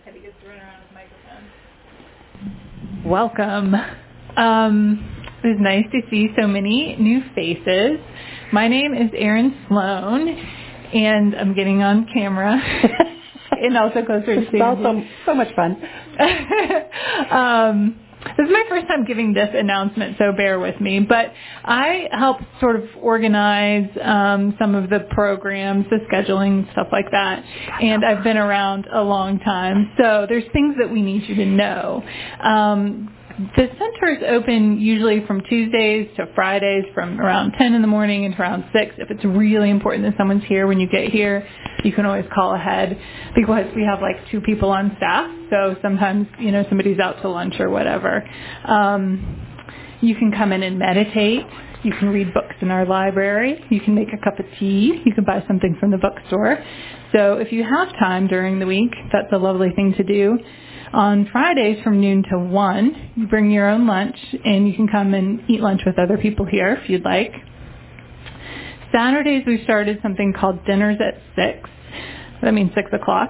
Teddy gets to run around with the microphone. Welcome. It is nice to see so many new faces. My name is Erin Sloan, and I'm getting on camera and also closer to Sandy. It's also so much fun. This is my first time giving this announcement, so bear with me. But I help sort of organize some of the programs, the scheduling, stuff like that. And I've been around a long time. So there's things that we need you to know. The center is open usually from Tuesdays to Fridays from around 10 in the morning until around 6. If it's really important that someone's here when you get here, you can always call ahead because we have like 2 people on staff. So sometimes, somebody's out to lunch or whatever. You can come in and meditate. You can read books in our library. You can make a cup of tea. You can buy something from the bookstore. So if you have time during the week, that's a lovely thing to do. On Fridays from noon to 1, you bring your own lunch, and you can come and eat lunch with other people here if you'd like. Saturdays, we started something called Dinners at 6. That means 6 o'clock.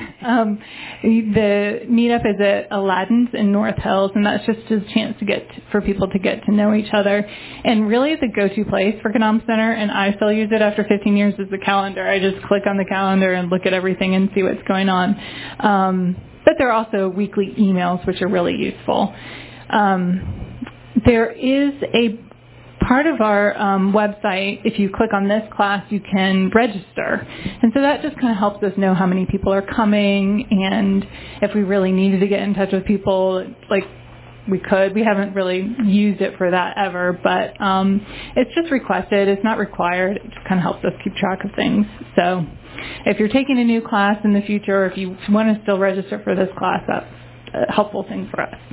The meetup is at Aladdin's in North Hills, and that's just a chance for people to get to know each other. And really the go-to place for Knom Center, and I still use it after 15 years, is the calendar. I just click on the calendar and look at everything and see what's going on. But there are also weekly emails, which are really useful. There is a part of our website, if you click on this class, you can register. And so that just kind of helps us know how many people are coming, and if we really needed to get in touch with people, like we could. We haven't really used it for that ever, but it's just requested. It's not required. It just kind of helps us keep track of things. So if you're taking a new class in the future, or if you want to still register for this class, that's a helpful thing for us.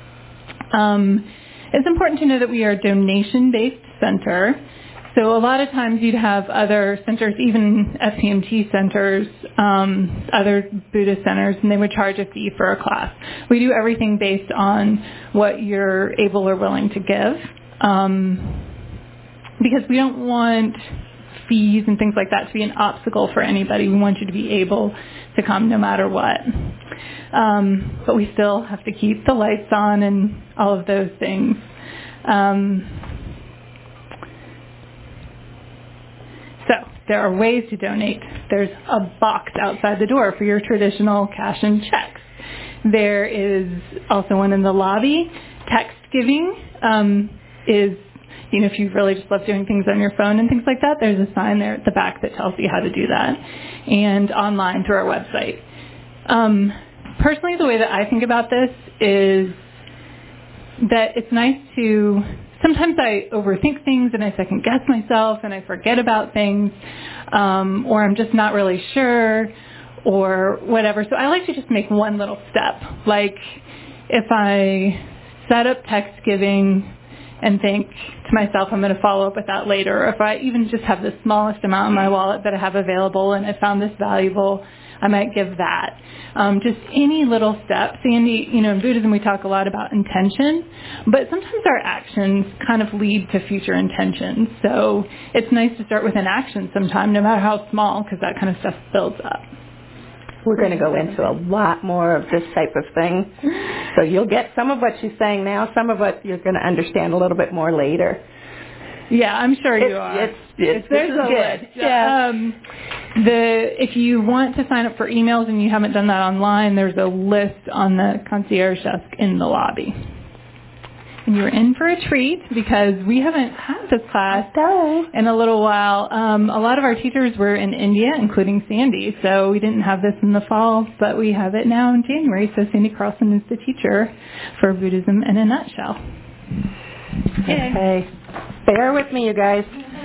It's important to know that we are a donation-based center. So a lot of times you'd have other centers, even FPMT centers, other Buddhist centers, and they would charge a fee for a class. We do everything based on what you're able or willing to give, because we don't want fees and things like that to be an obstacle for anybody. We want you to be able to come no matter what. But we still have to keep the lights on and all of those things. So there are ways to donate. There's a box outside the door for your traditional cash and checks. There is also one in the lobby. Text giving is, if you really just love doing things on your phone and things like that, there's a sign there at the back that tells you how to do that. And online through our website. Personally, the way that I think about this is that it's nice to, sometimes I overthink things and I second guess myself and I forget about things, or I'm just not really sure or whatever. So I like to just make one little step. Like if I set up text giving and think to myself, I'm going to follow up with that later, or if I even just have the smallest amount in my wallet that I have available and I found this valuable, I might give that. Just any little step. Sandy, in Buddhism we talk a lot about intention, but sometimes our actions kind of lead to future intentions. So it's nice to start with an action sometime, no matter how small, because that kind of stuff builds up. We're going to go into a lot more of this type of thing. So you'll get some of what she's saying now, some of what you're going to understand a little bit more later. Yeah, I'm sure you are. There's a list. Yeah. If you want to sign up for emails and you haven't done that online, there's a list on the concierge desk in the lobby. And you're in for a treat because we haven't had this class in a little while. A lot of our teachers were in India, including Sandy, so we didn't have this in the fall, but we have it now in January. So Sandy Carlson is the teacher for Buddhism in a nutshell. Okay. Bear with me, you guys.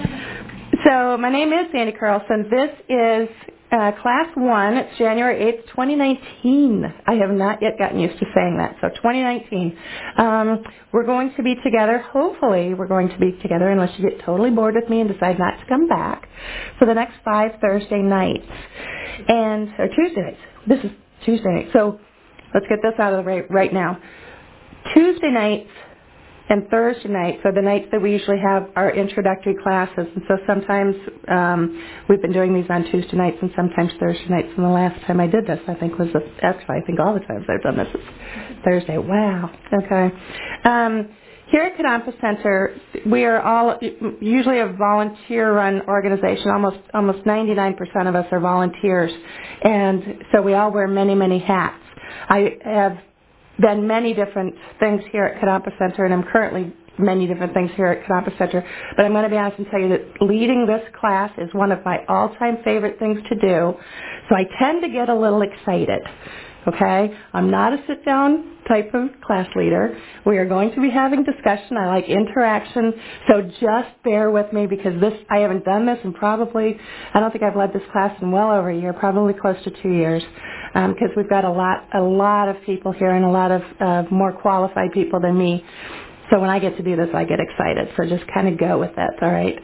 So my name is Sandy Carlson. This is Class 1. It's January 8th, 2019. I have not yet gotten used to saying that. So 2019. We're going to be together. Hopefully we're going to be together unless you get totally bored with me and decide not to come back for the next 5 Thursday nights. Or Tuesday nights. This is Tuesday night. So let's get this out of the way right now. Tuesday nights and Thursday nights are the nights that we usually have our introductory classes. And so sometimes we've been doing these on Tuesday nights and sometimes Thursday nights. And the last time I did this, I think actually I think all the times I've done this is Thursday. Wow. Okay. Here at Kadampa Center, we are all usually a volunteer-run organization. Almost 99% of us are volunteers, and so we all wear many, many hats. I have done many different things here at Kadampa Center, and I'm currently many different things here at Kadampa Center. But I'm going to be honest and tell you that leading this class is one of my all-time favorite things to do. So I tend to get a little excited. Okay? I'm not a sit-down type of class leader. We are going to be having discussion. I like interaction. So just bear with me because I haven't done this in probably, I don't think I've led this class in well over a year, probably close to 2 years, because we've got a lot of people here and a lot of more qualified people than me. So when I get to do this, I get excited. So just kind of go with it, all right?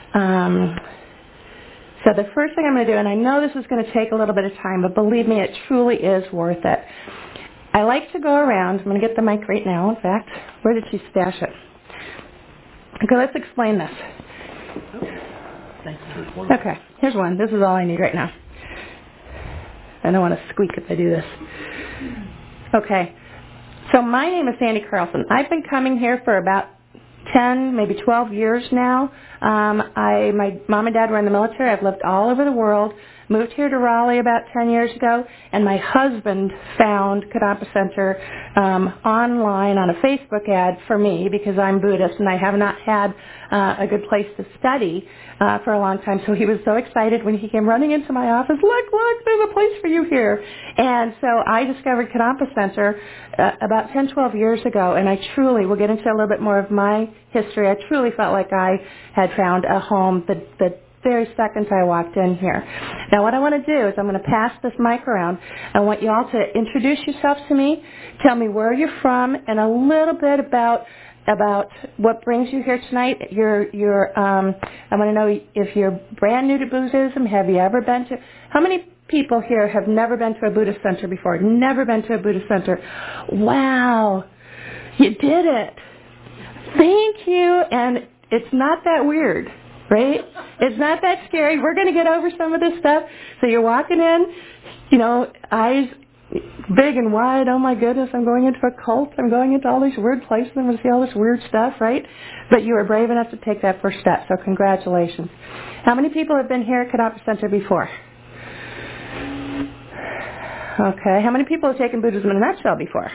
So the first thing I'm going to do, and I know this is going to take a little bit of time, but believe me, it truly is worth it. I like to go around. I'm going to get the mic right now, in fact. Where did she stash it? Okay, let's explain this. Okay, here's one. This is all I need right now. I don't want to squeak if I do this. Okay, so my name is Sandy Carlson. I've been coming here for about 10, maybe 12 years now. My mom and dad were in the military. I've lived all over the world. Moved here to Raleigh about 10 years ago, and my husband found Kadampa Center online on a Facebook ad for me because I'm Buddhist and I have not had a good place to study for a long time. So he was so excited when he came running into my office, look, there's a place for you here. And so I discovered Kadampa Center about 10, 12 years ago, and I truly, we'll get into a little bit more of my history, I truly felt like I had found a home the very second I walked in here. Now what I want to do is I'm going to pass this mic around. I want you all to introduce yourselves to me, tell me where you're from, and a little bit about what brings you here tonight. I want to know if you're brand new to Buddhism. Have you ever been to? How many people here have never been to a Buddhist center before? Never been to a Buddhist center? Wow, you did it! Thank you. And it's not that weird, right? It's not that scary. We're going to get over some of this stuff. So you're walking in, eyes big and wide. Oh my goodness, I'm going into a cult. I'm going into all these weird places. I'm going to see all this weird stuff, right? But you were brave enough to take that first step, so congratulations. How many people have been here at Kadampa Center before? Okay. How many people have taken Buddhism in a nutshell before?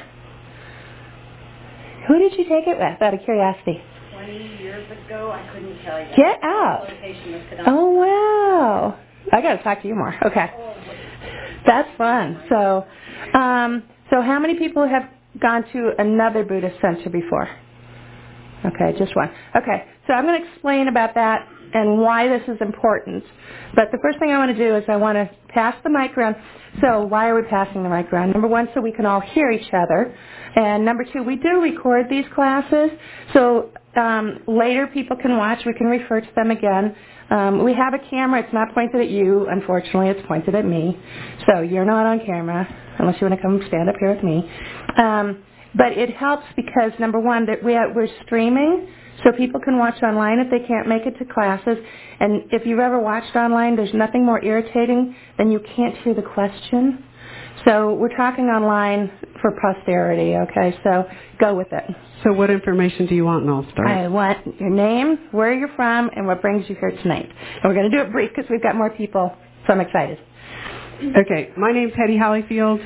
Who did you take it with, out of curiosity? 20 years ago, I couldn't tell you. Get out. Oh, wow. I got to talk to you more. Okay. That's fun. So how many people have gone to another Buddhist center before? Okay, just one. Okay, so I'm going to explain about that and why this is important. But the first thing I want to do is I want to pass the mic around. So why are we passing the mic around? Number one, so we can all hear each other. And number two, we do record these classes. So later people can watch. We can refer to them again. We have a camera. It's not pointed at you. Unfortunately, it's pointed at me. So you're not on camera unless you want to come stand up here with me. But it helps because, number one, that we're streaming, so people can watch online if they can't make it to classes. And if you've ever watched online, there's nothing more irritating than you can't hear the question. So we're talking online for posterity, okay? So go with it. So what information do you want, and I'll start? I want your name, where you're from, and what brings you here tonight. And we're going to do it brief because we've got more people, so I'm excited. Okay, my name's Hetty Hollyfield.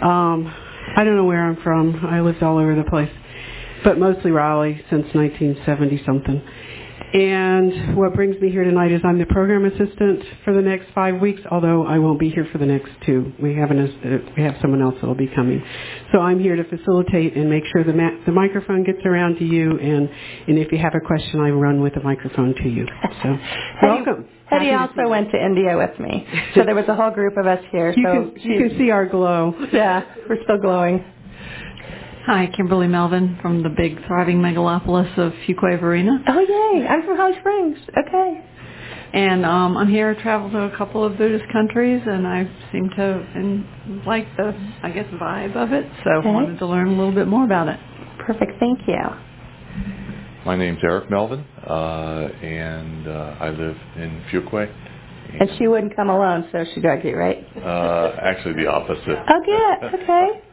I don't know where I'm from. I lived all over the place, but mostly Raleigh since 1970-something. And what brings me here tonight is I'm the program assistant for the next 5 weeks, although I won't be here for the next 2. We have someone else that will be coming. So I'm here to facilitate and make sure the microphone gets around to you, and if you have a question, I run with the microphone to you. So welcome. Hetty also went to India with me, so there was a whole group of us here. You can see our glow. Yeah, we're still glowing. Hi, Kimberly Melvin from the big, thriving megalopolis of Fuquay-Varina. Oh, yay. I'm from Holly Springs. Okay. And I'm here to travel to a couple of Buddhist countries, and I seem to like the, vibe of it, so I wanted to learn a little bit more about it. Perfect. Thank you. My name's Eric Melvin, and I live in Fuquay. And she wouldn't come alone, so she dragged you, right? Actually, the opposite. Oh, good.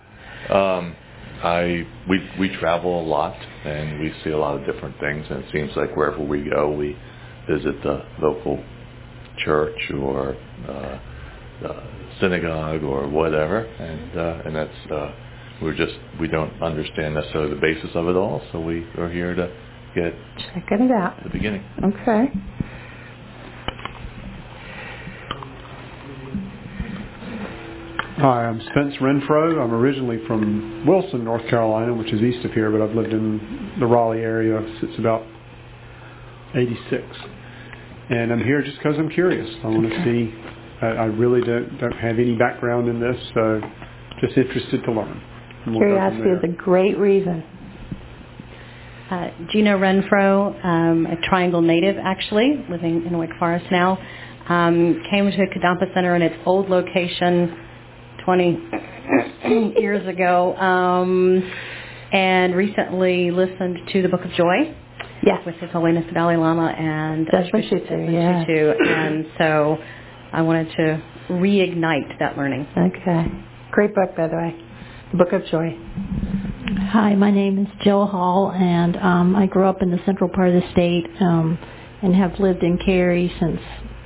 Okay. We travel a lot, and we see a lot of different things, and it seems like wherever we go, we visit the local church or synagogue or whatever, and that's we don't understand necessarily the basis of it all, so we are here to get checking it out at the beginning. Okay. Hi, I'm Spence Renfro. I'm originally from Wilson, North Carolina, which is east of here, but I've lived in the Raleigh area since about 86. And I'm here just because I'm curious. I want to see. I really don't have any background in this, so just interested to learn. Curiosity is a great reason. Gina Renfro, a Triangle native actually, living in Wake Forest now. Came to Kadampa Center in its old location 20 years ago, and recently listened to the Book of Joy. Yes. With His Holiness the Dalai Lama and Desmond Tutu, yeah. And so I wanted to reignite that learning. Okay. Great book, by the way. The Book of Joy. Hi, my name is Jill Hall, and I grew up in the central part of the state and have lived in Cary since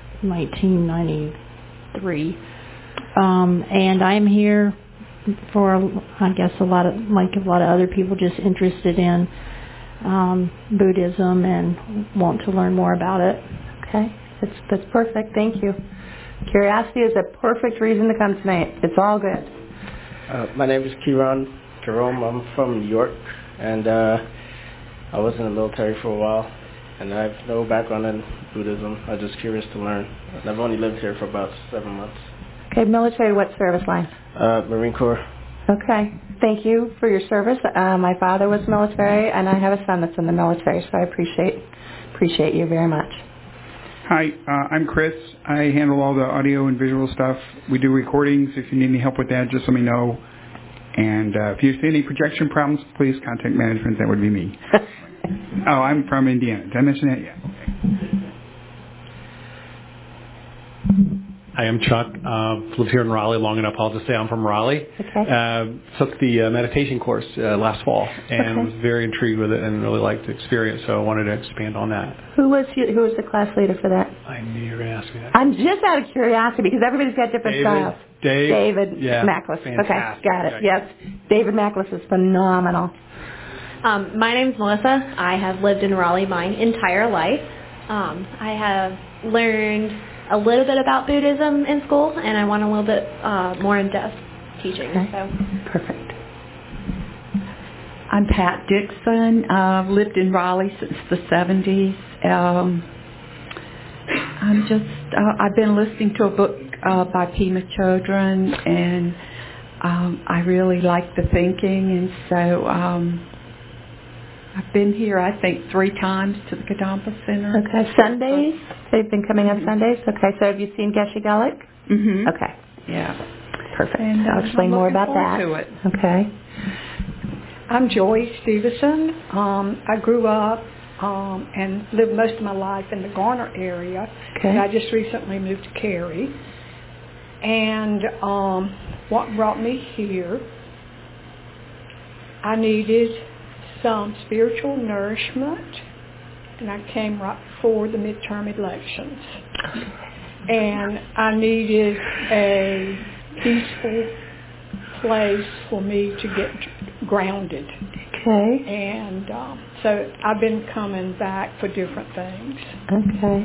1993. And I'm here for, I guess, a lot of other people, just interested in Buddhism and want to learn more about it. Okay, that's perfect. Thank you. Curiosity is a perfect reason to come tonight. It's all good. My name is Kieran Jerome. I'm from New York, and I was in the military for a while, and I have no background in Buddhism. I'm just curious to learn. And I've only lived here for about 7 months. Okay, military, what service line? Marine Corps. Okay, thank you for your service. My father was military, and I have a son that's in the military, so I appreciate you very much. Hi, I'm Chris. I handle all the audio and visual stuff. We do recordings. If you need any help with that, just let me know. And if you see any projection problems, please contact management. That would be me. Oh, I'm from Indiana. Did I mention that? Yeah. Okay. Hi, I'm Chuck. Lived here in Raleigh long enough. I'll just say I'm from Raleigh. Okay. Took the meditation course last fall and was very intrigued with it and really liked the experience, so I wanted to expand on that. Who was the class leader for that? I knew you were going to ask me that. I'm just out of curiosity because everybody's got different styles. David Macklis. Fantastic. Okay, got it. Yes, David Macklis is phenomenal. My name's Melissa. I have lived in Raleigh my entire life. I have learned a little bit about Buddhism in school, and I want a little bit more in-depth teaching. Okay. So. Perfect. I'm Pat Dixon. I've lived in Raleigh since the 70s. I've been listening to a book by Pema Chodron, and I really like the thinking, and so I've been here, I think, 3 times to the Kadampa Center. Okay, Sundays? They've been coming on Sundays? Okay, so have you seen Geshe Gallic? Mm-hmm. Okay. Yeah. Perfect. And I'll explain more about that. To it. Okay. I'm Joy Stevenson. I grew up and lived most of my life in the Garner area. Okay. And I just recently moved to Cary. And what brought me here, I needed some spiritual nourishment, and I came right before the midterm elections. And I needed a peaceful place for me to get grounded. Okay. And so I've been coming back for different things. Okay.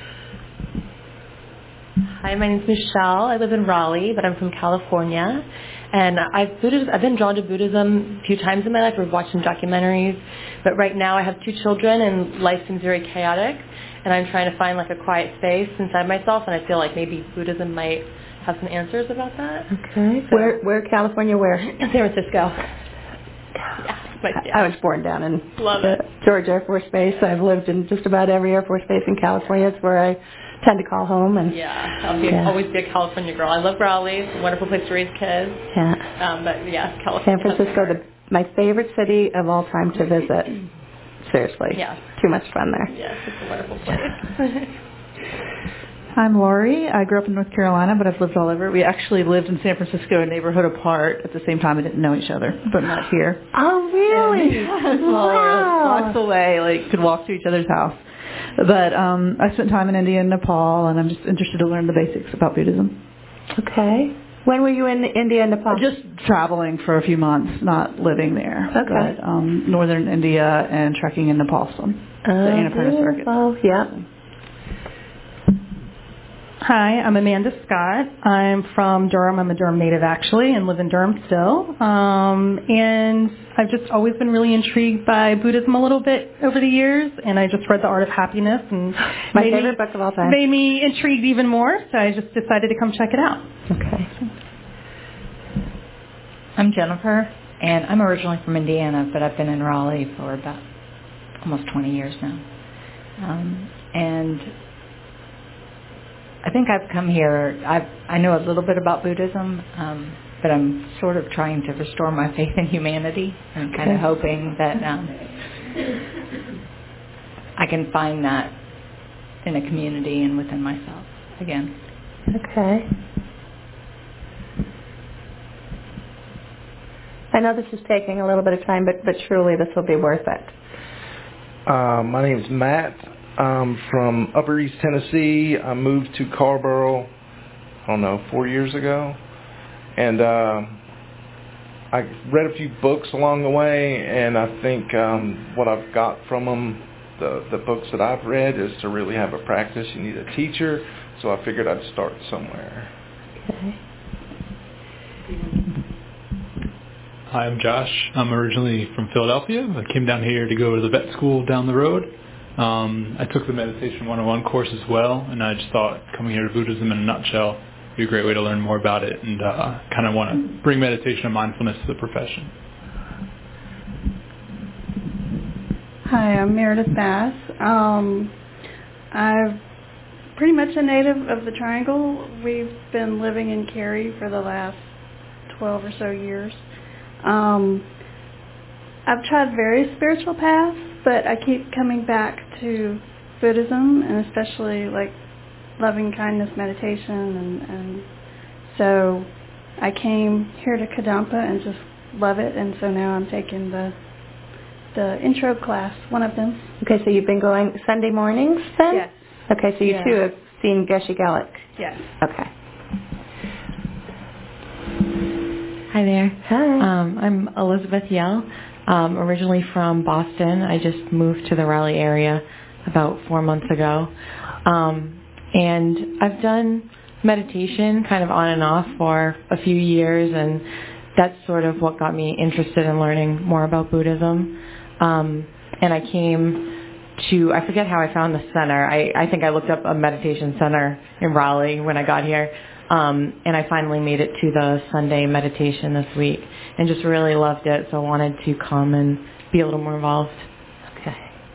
Hi, my name's Michelle. I live in Raleigh, but I'm from California. And I've been drawn to Buddhism a few times in my life. I've watched some documentaries. But right now I have 2 children, and life seems very chaotic. And I'm trying to find like a quiet space inside myself, and I feel like maybe Buddhism might have some answers about that. Okay. So, where California, where? San Francisco. I was born down in George Air Force Base. I've lived in just about every Air Force base in California. It's where I tend to call home. And I'll always be a California girl. I love Raleigh. It's a wonderful place to raise kids. Yeah. But yeah, California. San Francisco, my favorite city of all time to visit. Seriously. Yeah. Too much fun there. Yes, it's a wonderful place. I'm Lori. I grew up in North Carolina, but I've lived all over. We actually lived in San Francisco, a neighborhood apart. At the same time, I didn't know each other, but met here. Oh, really? Wow. Blocks away, could walk to each other's house. But I spent time in India and Nepal, and I'm just interested to learn the basics about Buddhism. Okay. When were you in India and Nepal? Just traveling for a few months, not living there. Okay. But northern India and trekking in Nepal, the Annapurna Circuit. Oh, yeah. Hi, I'm Amanda Scott. I'm from Durham. I'm a Durham native, actually, and live in Durham still. And I've just always been really intrigued by Buddhism a little bit over the years, and I just read The Art of Happiness, and my favorite book of all time. Made me intrigued even more, so I just decided to come check it out. Okay. I'm Jennifer, and I'm originally from Indiana, but I've been in Raleigh for about almost 20 years now. And I think I've come here, I know a little bit about Buddhism, but I'm sort of trying to restore my faith in humanity. I'm kind of hoping that I can find that in a community and within myself again. Okay. I know this is taking a little bit of time, but truly this will be worth it. My name's Matt. I'm from Upper East Tennessee. I moved to Carrboro, 4 years ago. And I read a few books along the way, and I think what I've got from them, the books that I've read, is to really have a practice, you need a teacher. So I figured I'd start somewhere. Okay. Hi, I'm Josh. I'm originally from Philadelphia. I came down here to go to the vet school down the road. I took the Meditation 101 course as well, and I just thought coming here to Buddhism in a nutshell would be a great way to learn more about it, and kind of want to bring meditation and mindfulness to the profession. Hi, I'm Meredith Bass. I'm pretty much a native of the Triangle. We've been living in Cary for the last 12 or so years. I've tried various spiritual paths, but I keep coming back to Buddhism, and especially loving kindness meditation, and so I came here to Kadampa and just love it, and so now I'm taking the intro class, one of them. Okay, so you've been going Sunday mornings then? Yes. Okay, so you too have seen Geshe Gallic? Yes. Okay. Hi there. Hi. I'm Elizabeth Yell. Originally from Boston. I just moved to the Raleigh area about 4 months ago. And I've done meditation kind of on and off for a few years, and that's sort of what got me interested in learning more about Buddhism. And I came to, I forget how I found the center. I think I looked up a meditation center in Raleigh when I got here. And I finally made it to the Sunday meditation this week and just really loved it, so I wanted to come and be a little more involved. Okay.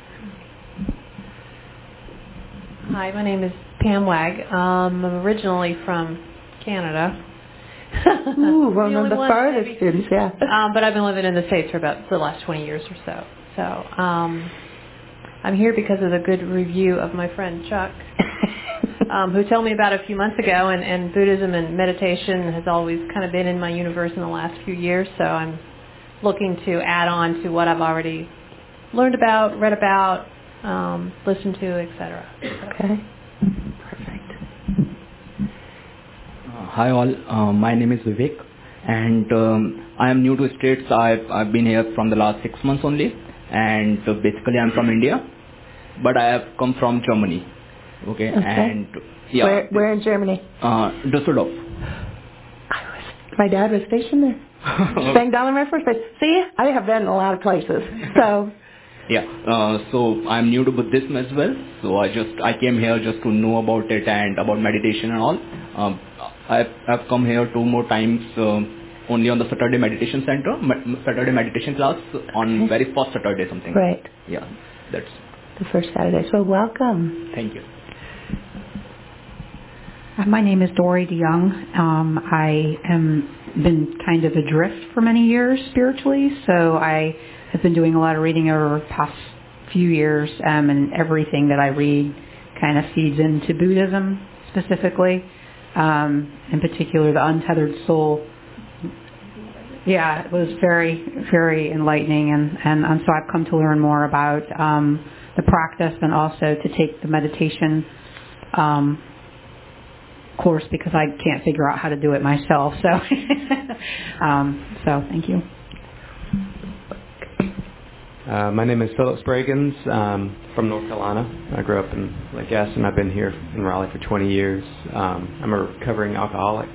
Hi, my name is Pam Wag. I'm originally from Canada. Ooh, one of the farthest students, yeah. But I've been living in the States for about the last 20 years or so. So I'm here because of the good review of my friend Chuck, who told me about a few months ago, and Buddhism and meditation has always kind of been in my universe in the last few years, so I'm looking to add on to what I've already learned about, read about, listened to, etc. Okay. Perfect. Hi all, my name is Vivek, and I am new to States. I've been here from the last 6 months only, and basically I'm from India, but I have come from Germany. Okay. And yeah. Where in Germany? Düsseldorf. My dad was stationed there. Bang down on my first place. See, I have been in a lot of places. So. Yeah. So I'm new to Buddhism as well. So I came here just to know about it and about meditation and all. I've come here 2 more times. Only on the Saturday meditation center, Saturday meditation class on very first Saturday something. Right. Yeah. That's the first Saturday. So welcome. Thank you. My name is Dory DeYoung. I am been kind of adrift for many years spiritually, so I have been doing a lot of reading over the past few years, and everything that I read kind of feeds into Buddhism specifically. In particular, The Untethered Soul. Yeah, it was very, very enlightening, and so I've come to learn more about the practice, and also to take the meditation course, because I can't figure out how to do it myself. So, so thank you. My name is Philip Spragans, from North Carolina. I grew up in Lake Gaston. I've been here in Raleigh for 20 years. I'm a recovering alcoholic.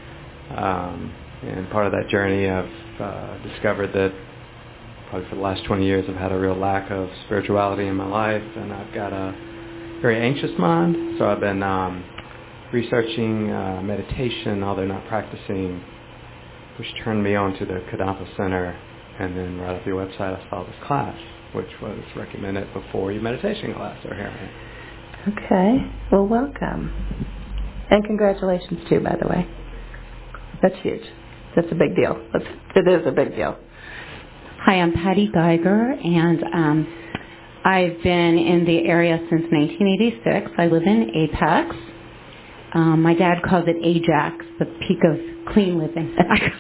And part of that journey, I've discovered that probably for the last 20 years I've had a real lack of spirituality in my life, and I've got a very anxious mind. So I've been researching meditation, although not practicing, which turned me on to the Kadampa Center. And then right off your website I saw this class, which was recommended before your meditation class. So here I am. Okay. Well, welcome. And congratulations, too, by the way. That's huge. That's a big deal. It is a big deal. Hi, I'm Patty Geiger, and I've been in the area since 1986. I live in Apex. My dad calls it Ajax, the peak of clean living.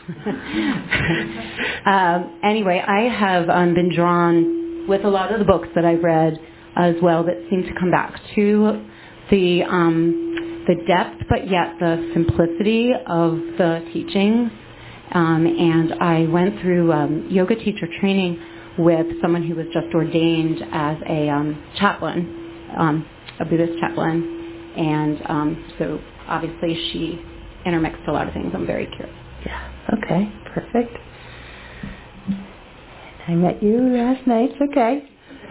Anyway, I have been drawn with a lot of the books that I've read as well that seem to come back to the depth, but yet the simplicity of the teachings. And I went through yoga teacher training with someone who was just ordained as a chaplain, a Buddhist chaplain. And so obviously she intermixed a lot of things. I'm very curious. Yeah. Okay. Perfect. I met you last night. Okay.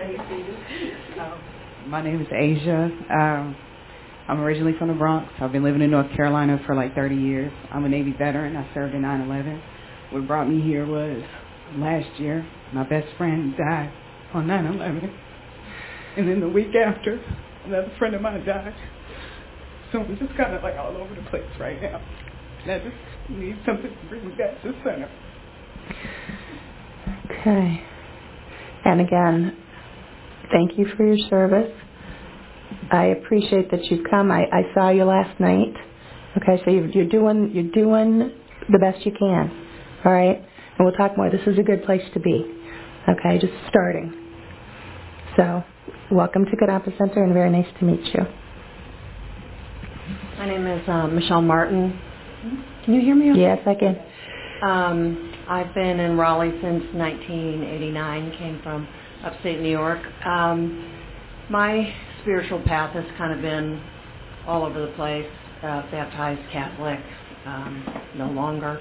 My name is Asia. I'm originally from the Bronx. I've been living in North Carolina for like 30 years. I'm a Navy veteran. I served in 9/11. What brought me here was last year, my best friend died on 9/11. And then the week after, another friend of mine died. So I'm just kind of like all over the place right now. And I just need something to bring me back to the center. Okay. And again, thank you for your service. I appreciate that you've come. I saw you last night. Okay, so you're doing the best you can. All right? And we'll talk more. This is a good place to be. Okay, just starting. So, welcome to Kadampa Center, and very nice to meet you. My name is Michelle Martin. Can you hear me? Yes, I can. I've been in Raleigh since 1989, came from upstate New York. My spiritual path has kind of been all over the place, baptized Catholic, no longer.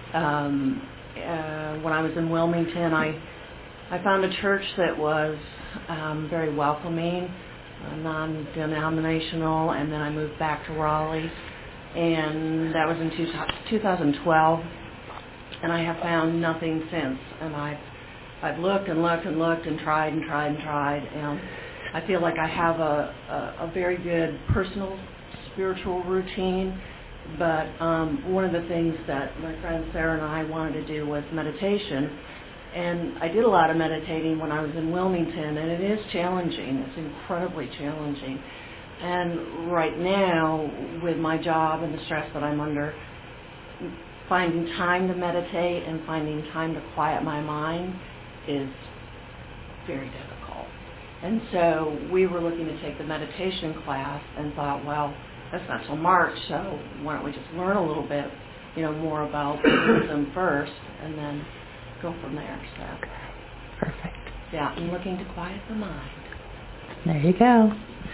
When I was in Wilmington, I found a church that was very welcoming, non-denominational, and then I moved back to Raleigh, and that was in 2012, and I have found nothing since, and I've looked and looked and looked and tried and tried and tried, and I feel like I have a very good personal spiritual routine, but one of the things that my friend Sarah and I wanted to do was meditation. And I did a lot of meditating when I was in Wilmington, and it is challenging. It's incredibly challenging. And right now, with my job and the stress that I'm under, finding time to meditate and finding time to quiet my mind is very difficult. And so we were looking to take the meditation class and thought, well, that's not till March, so why don't we just learn a little bit, more about Buddhism first, and then go from there. So. Okay. Perfect. Yeah, I'm looking to quiet the mind. There you go.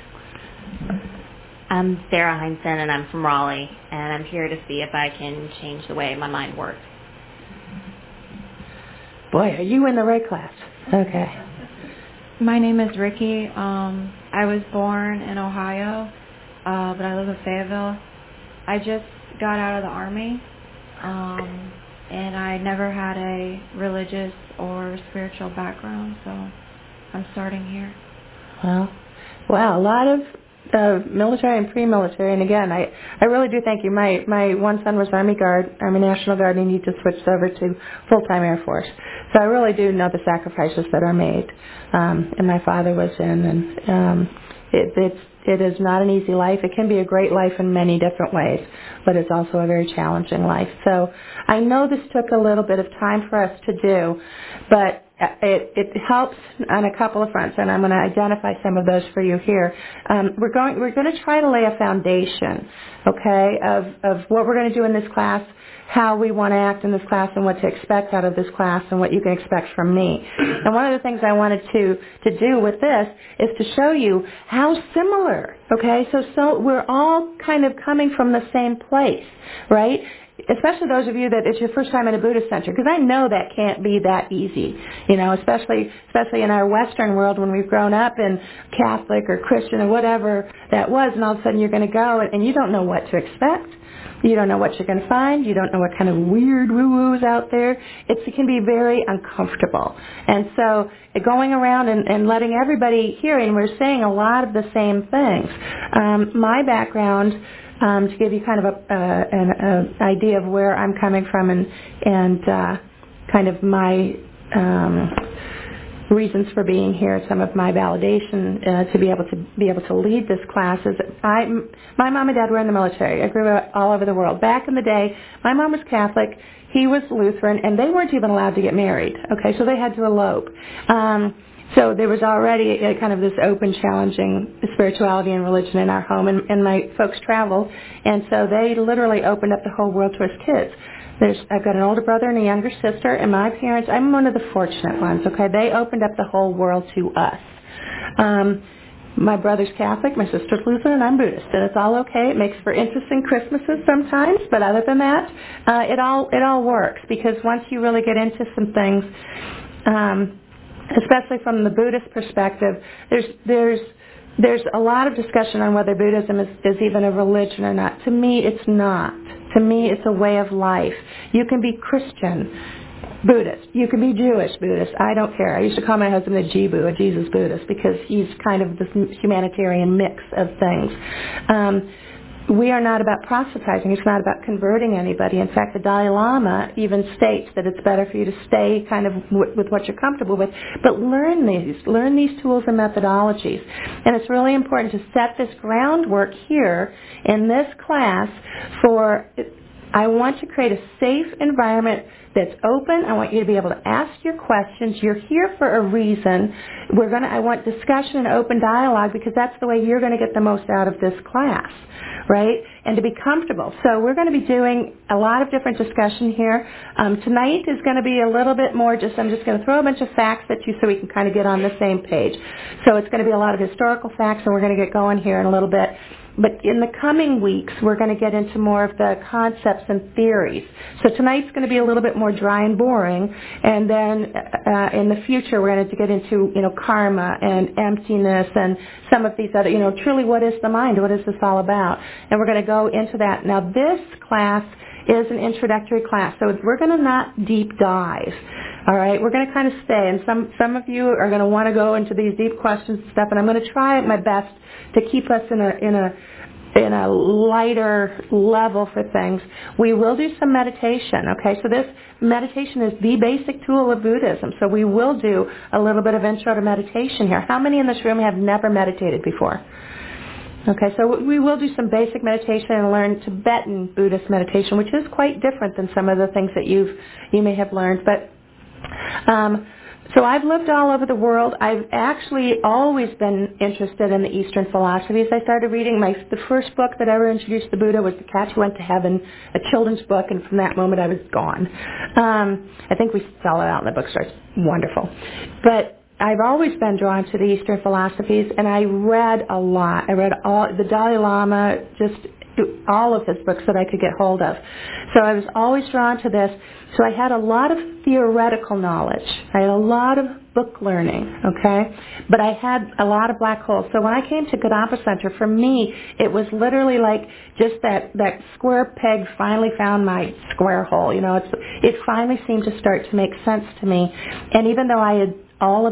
I'm Sarah Heinsohn, and I'm from Raleigh, and I'm here to see if I can change the way my mind works. Boy, are you in the right class. Okay. My name is Ricky. I was born in Ohio, but I live in Fayetteville. I just got out of the Army. And I never had a religious or spiritual background, so I'm starting here. Well, a lot of military and pre-military. And again, I really do thank you. My one son was Army National Guard, and he just switched over to full-time Air Force. So I really do know the sacrifices that are made. And my father was in, and it is not an easy life. It can be a great life in many different ways, but it's also a very challenging life. So I know this took a little bit of time for us to do, but it helps on a couple of fronts, and I'm going to identify some of those for you here. We're going to try to lay a foundation, okay, of what we're going to do in this class, how we want to act in this class, and what to expect out of this class, and what you can expect from me. And one of the things I wanted to do with this is to show you how similar, okay? So we're all kind of coming from the same place, right? Especially those of you that it's your first time in a Buddhist center, because I know that can't be that easy, especially in our Western world when we've grown up in Catholic or Christian or whatever that was, and all of a sudden you're going to go and you don't know what to expect. You don't know what you're going to find. You don't know what kind of weird woo-woos out there. It can be very uncomfortable. And so going around and letting everybody hear, and we're saying a lot of the same things. My background, to give you kind of an idea of where I'm coming from and kind of my reasons for being here, some of my validation to be able to lead this class is my mom and dad were in the military. I grew up all over the world. Back in the day, my mom was Catholic, he was Lutheran, and they weren't even allowed to get married. Okay, so they had to elope. So there was already kind of this open, challenging spirituality and religion in our home, and my folks traveled, and so they literally opened up the whole world to us kids. I've got an older brother and a younger sister, and my parents, I'm one of the fortunate ones, okay? They opened up the whole world to us. My brother's Catholic, my sister's Lutheran, and I'm Buddhist, and it's all okay. It makes for interesting Christmases sometimes, but other than that, it all works, because once you really get into some things, especially from the Buddhist perspective, there's a lot of discussion on whether Buddhism is even a religion or not. To me, it's not. To me, it's a way of life. You can be Christian Buddhist. You can be Jewish Buddhist. I don't care. I used to call my husband a Jibu, a Jesus Buddhist, because he's kind of this humanitarian mix of things. We are not about proselytizing. It's not about converting anybody. In fact, the Dalai Lama even states that it's better for you to stay kind of with what you're comfortable with, but learn these tools and methodologies. And it's really important to set this groundwork here in this class I want to create a safe environment that's open. I want you to be able to ask your questions. You're here for a reason. I want discussion and open dialogue, because that's the way you're going to get the most out of this class, right? And to be comfortable. So we're going to be doing a lot of different discussion here. Tonight is going to be a little bit more I'm just going to throw a bunch of facts at you so we can kind of get on the same page. So it's going to be a lot of historical facts, and we're going to get going here in a little bit. But in the coming weeks, we're going to get into more of the concepts and theories. So tonight's going to be a little bit more dry and boring, and then in the future, we're going to get into, karma and emptiness and some of these other, truly what is the mind? What is this all about? And we're going to go into that. Now, this class is an introductory class, so we're going to not deep dive. All right, we're going to kind of stay, and some of you are going to want to go into these deep questions and stuff, and I'm going to try my best to keep us in a lighter level for things. We will do some meditation, okay? So this meditation is the basic tool of Buddhism, so we will do a little bit of intro to meditation here. How many in this room have never meditated before? Okay, so we will do some basic meditation and learn Tibetan Buddhist meditation, which is quite different than some of the things that you may have learned. But so I've lived all over the world. I've actually always been interested in the Eastern philosophies. I started reading the first book that ever introduced the Buddha was The Cat Who Went to Heaven, a children's book, and from that moment I was gone. I think we sell it out in the bookstore. It's wonderful. But I've always been drawn to the Eastern philosophies, and I read a lot. I read the Dalai Lama, just all of his books that I could get hold of. So I was always drawn to this. So I had a lot of theoretical knowledge. I had a lot of book learning, okay? But I had a lot of black holes. So when I came to Kadampa Center, for me, it was literally like just that square peg finally found my square hole. It finally seemed to start to make sense to me. And even though I had all of this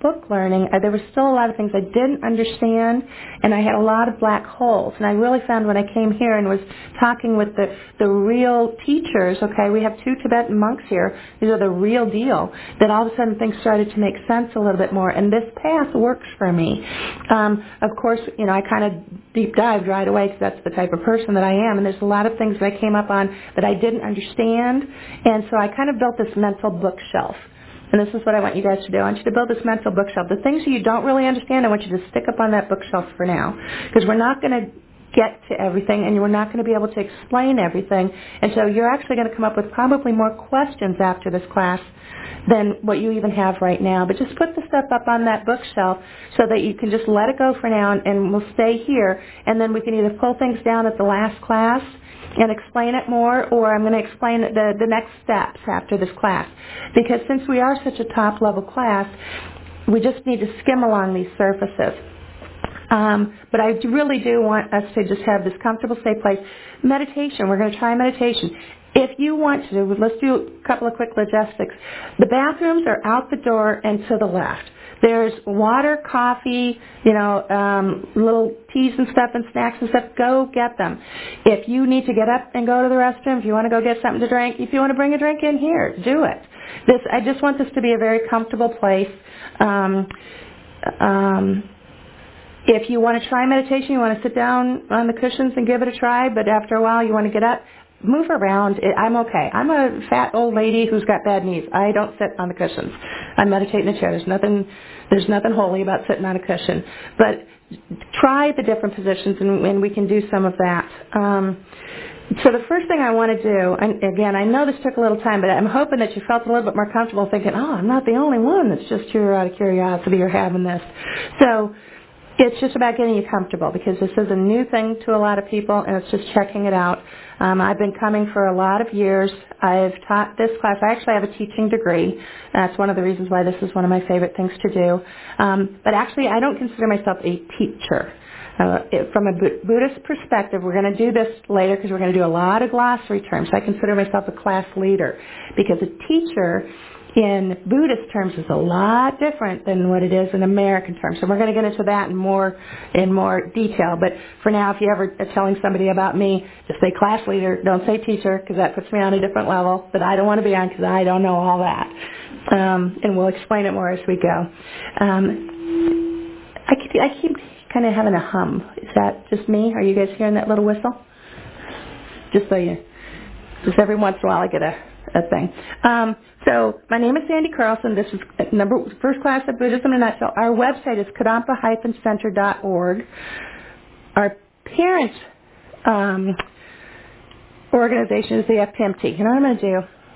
book learning, there was still a lot of things I didn't understand, and I had a lot of black holes. And I really found when I came here and was talking with the real teachers, okay, we have 2 Tibetan monks here, these are the real deal, that all of a sudden things started to make sense a little bit more, and this path works for me. Of course, I kind of deep dived right away because that's the type of person that I am, and there's a lot of things that I came up on that I didn't understand, and so I kind of built this mental bookshelf. And this is what I want you guys to do. I want you to build this mental bookshelf. The things that you don't really understand, I want you to stick up on that bookshelf for now, because we're not going to get to everything, and we're not going to be able to explain everything, and so you're actually going to come up with probably more questions after this class than what you even have right now. But just put the stuff up on that bookshelf so that you can just let it go for now, and we'll stay here, and then we can either pull things down at the last class and explain it more, or I'm going to explain the next steps after this class. Because since we are such a top-level class, we just need to skim along these surfaces. But I really do want us to just have this comfortable, safe place. Meditation, we're going to try meditation. If you want to, let's do a couple of quick logistics. The bathrooms are out the door and to the left. There's water, coffee, little teas and stuff and snacks and stuff. Go get them. If you need to get up and go to the restroom, if you want to go get something to drink, if you want to bring a drink in here, do it. I just want this to be a very comfortable place. If you want to try meditation, you want to sit down on the cushions and give it a try, but after a while you want to get up, move around. I'm okay. I'm a fat old lady who's got bad knees. I don't sit on the cushions. I meditate in a chair. There's nothing holy about sitting on a cushion. But try the different positions, and we can do some of that. So the first thing I want to do, and again, I know this took a little time, but I'm hoping that you felt a little bit more comfortable thinking, I'm not the only one that's just here out of curiosity or having this. So it's just about getting you comfortable, because this is a new thing to a lot of people, and it's just checking it out. I've been coming for a lot of years. I've taught this class. I actually have a teaching degree. That's one of the reasons why this is one of my favorite things to do. But actually, I don't consider myself a teacher. From a Buddhist perspective, we're going to do this later because we're going to do a lot of glossary terms. I consider myself a class leader, because a teacher in Buddhist terms is a lot different than what it is in American terms. So we're going to get into that in more detail. But for now, if you ever are telling somebody about me, just say class leader. Don't say teacher, because that puts me on a different level that I don't want to be on, because I don't know all that. And we'll explain it more as we go. I keep kind of having a hum. Is that just me? Are you guys hearing that little whistle? Just every once in a while I get a thing. So my name is Sandy Carlson. This is first class of Buddhism in a nutshell. Our website is kadampa-center.org. Our parent organization is the FPMT. You know what I'm going to do?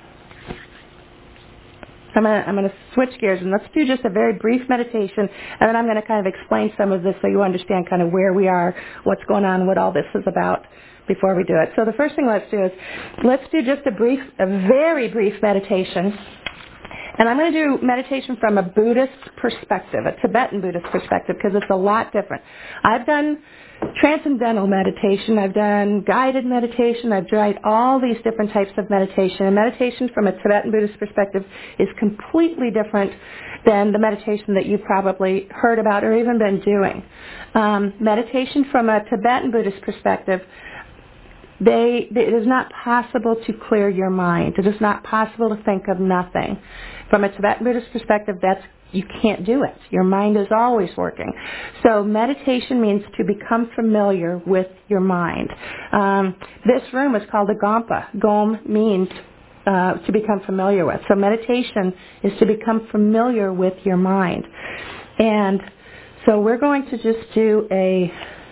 I'm going to switch gears, and let's do just a very brief meditation, and then I'm going to kind of explain some of this so you understand kind of where we are, what's going on, what all this is about before we do it. So the first thing let's do is let's do just a very brief meditation. And I'm going to do meditation from a Buddhist perspective, a Tibetan Buddhist perspective, because it's a lot different. I've done transcendental meditation. I've done guided meditation. I've tried all these different types of meditation. And meditation from a Tibetan Buddhist perspective is completely different than the meditation that you've probably heard about or even been doing. Meditation from a Tibetan Buddhist perspective, it is not possible to clear your mind. It is not possible to think of nothing. From a Tibetan Buddhist perspective, you can't do it. Your mind is always working. So meditation means to become familiar with your mind. This room is called a Gompa. Gom means to become familiar with. So meditation is to become familiar with your mind. And so we're going to just do a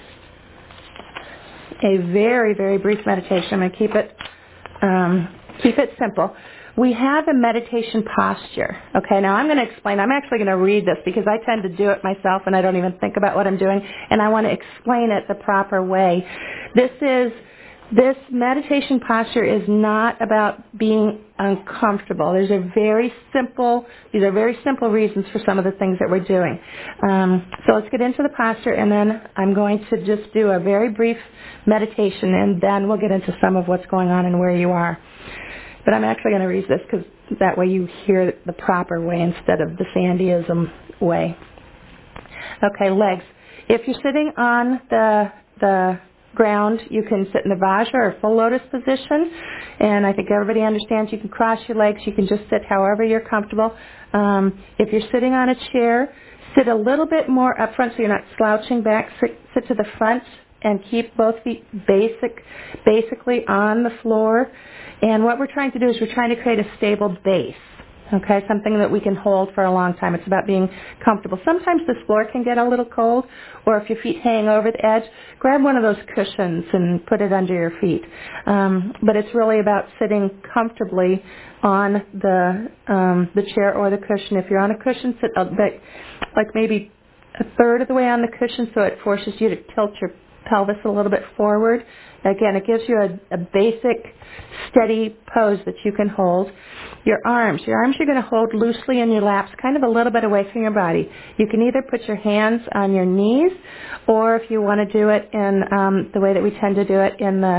very, very brief meditation. I'm going to keep it simple. We have a meditation posture. Okay, now I'm going to explain. I'm actually going to read this because I tend to do it myself and I don't even think about what I'm doing, and I want to explain it the proper way. This meditation posture is not about being uncomfortable. These are very simple reasons for some of the things that we're doing. So let's get into the posture, and then I'm going to just do a very brief meditation, and then we'll get into some of what's going on and where you are. But I'm actually going to read this because that way you hear the proper way instead of the Sandyism way. Okay, legs. If you're sitting on the ground, you can sit in the Vajra or full lotus position. And I think everybody understands you can cross your legs. You can just sit however you're comfortable. If you're sitting on a chair, sit a little bit more up front so you're not slouching back. Sit to the front and keep both feet basically on the floor. And what we're trying to do is we're trying to create a stable base. Okay, something that we can hold for a long time. It's about being comfortable. Sometimes this floor can get a little cold, or if your feet hang over the edge, grab one of those cushions and put it under your feet. But it's really about sitting comfortably on the chair or the cushion. If you're on a cushion, sit like maybe a third of the way on the cushion, so it forces you to tilt your pelvis a little bit forward. Again, it gives you a basic steady pose that you can hold. Your arms you're going to hold loosely in your laps, kind of a little bit away from your body. You can either put your hands on your knees, or if you want to do it in the way that we tend to do it in the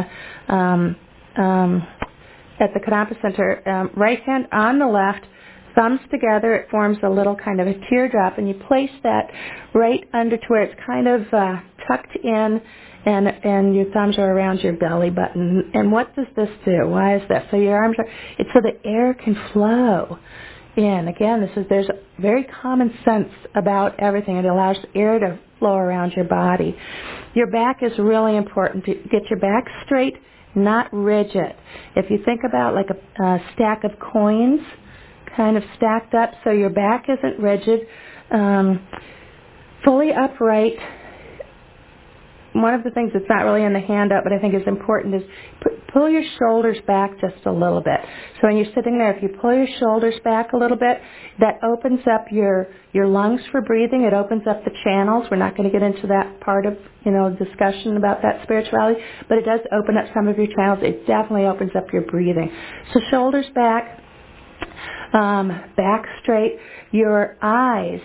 at the Kadampa Center, right hand on the left, thumbs together, it forms a little kind of a teardrop, and you place that right under to where it's kind of tucked in, and your thumbs are around your belly button. And what does this do? Why is this? So your arms it's so the air can flow in. Again, there's very common sense about everything. It allows air to flow around your body. Your back is really important. To get your back straight, not rigid. If you think about like a stack of coins, kind of stacked up so your back isn't rigid, fully upright. One of the things that's not really in the handout but I think is important is pull your shoulders back just a little bit. So when you're sitting there, if you pull your shoulders back a little bit, that opens up your lungs for breathing. It opens up the channels. We're not going to get into that part of discussion about that spirituality, but it does open up some of your channels. It definitely opens up your breathing. So shoulders back. Back straight, your eyes.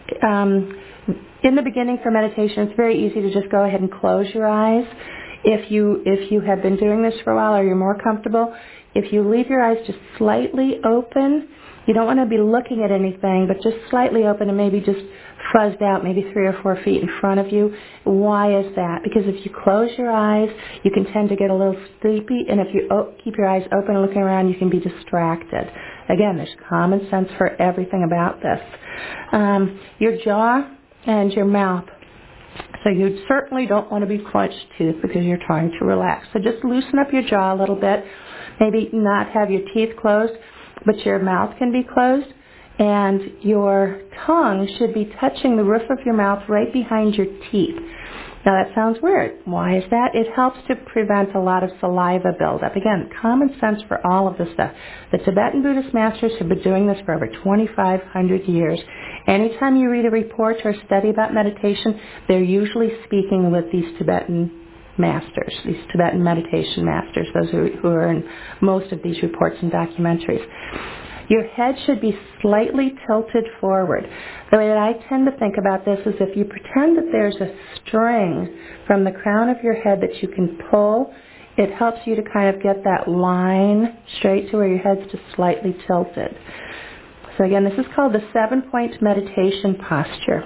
In the beginning for meditation, it's very easy to just go ahead and close your eyes. If you have been doing this for a while or you're more comfortable, if you leave your eyes just slightly open, you don't want to be looking at anything, but just slightly open and maybe just fuzzed out, maybe 3 or 4 feet in front of you. Why is that? Because if you close your eyes, you can tend to get a little sleepy, and if you keep your eyes open and looking around, you can be distracted. Again, there's common sense for everything about this. Your jaw and your mouth. So you certainly don't want to be clenched teeth because you're trying to relax. So just loosen up your jaw a little bit. Maybe not have your teeth closed, but your mouth can be closed. And your tongue should be touching the roof of your mouth right behind your teeth. Now that sounds weird. Why is that? It helps to prevent a lot of saliva buildup. Again, common sense for all of this stuff. The Tibetan Buddhist masters have been doing this for over 2,500 years. Anytime you read a report or study about meditation, they're usually speaking with these Tibetan masters, these Tibetan meditation masters, those who are in most of these reports and documentaries. Your head should be slightly tilted forward. The way that I tend to think about this is if you pretend that there's a string from the crown of your head that you can pull, it helps you to kind of get that line straight to where your head's just slightly tilted. So again, this is called the 7-point meditation posture.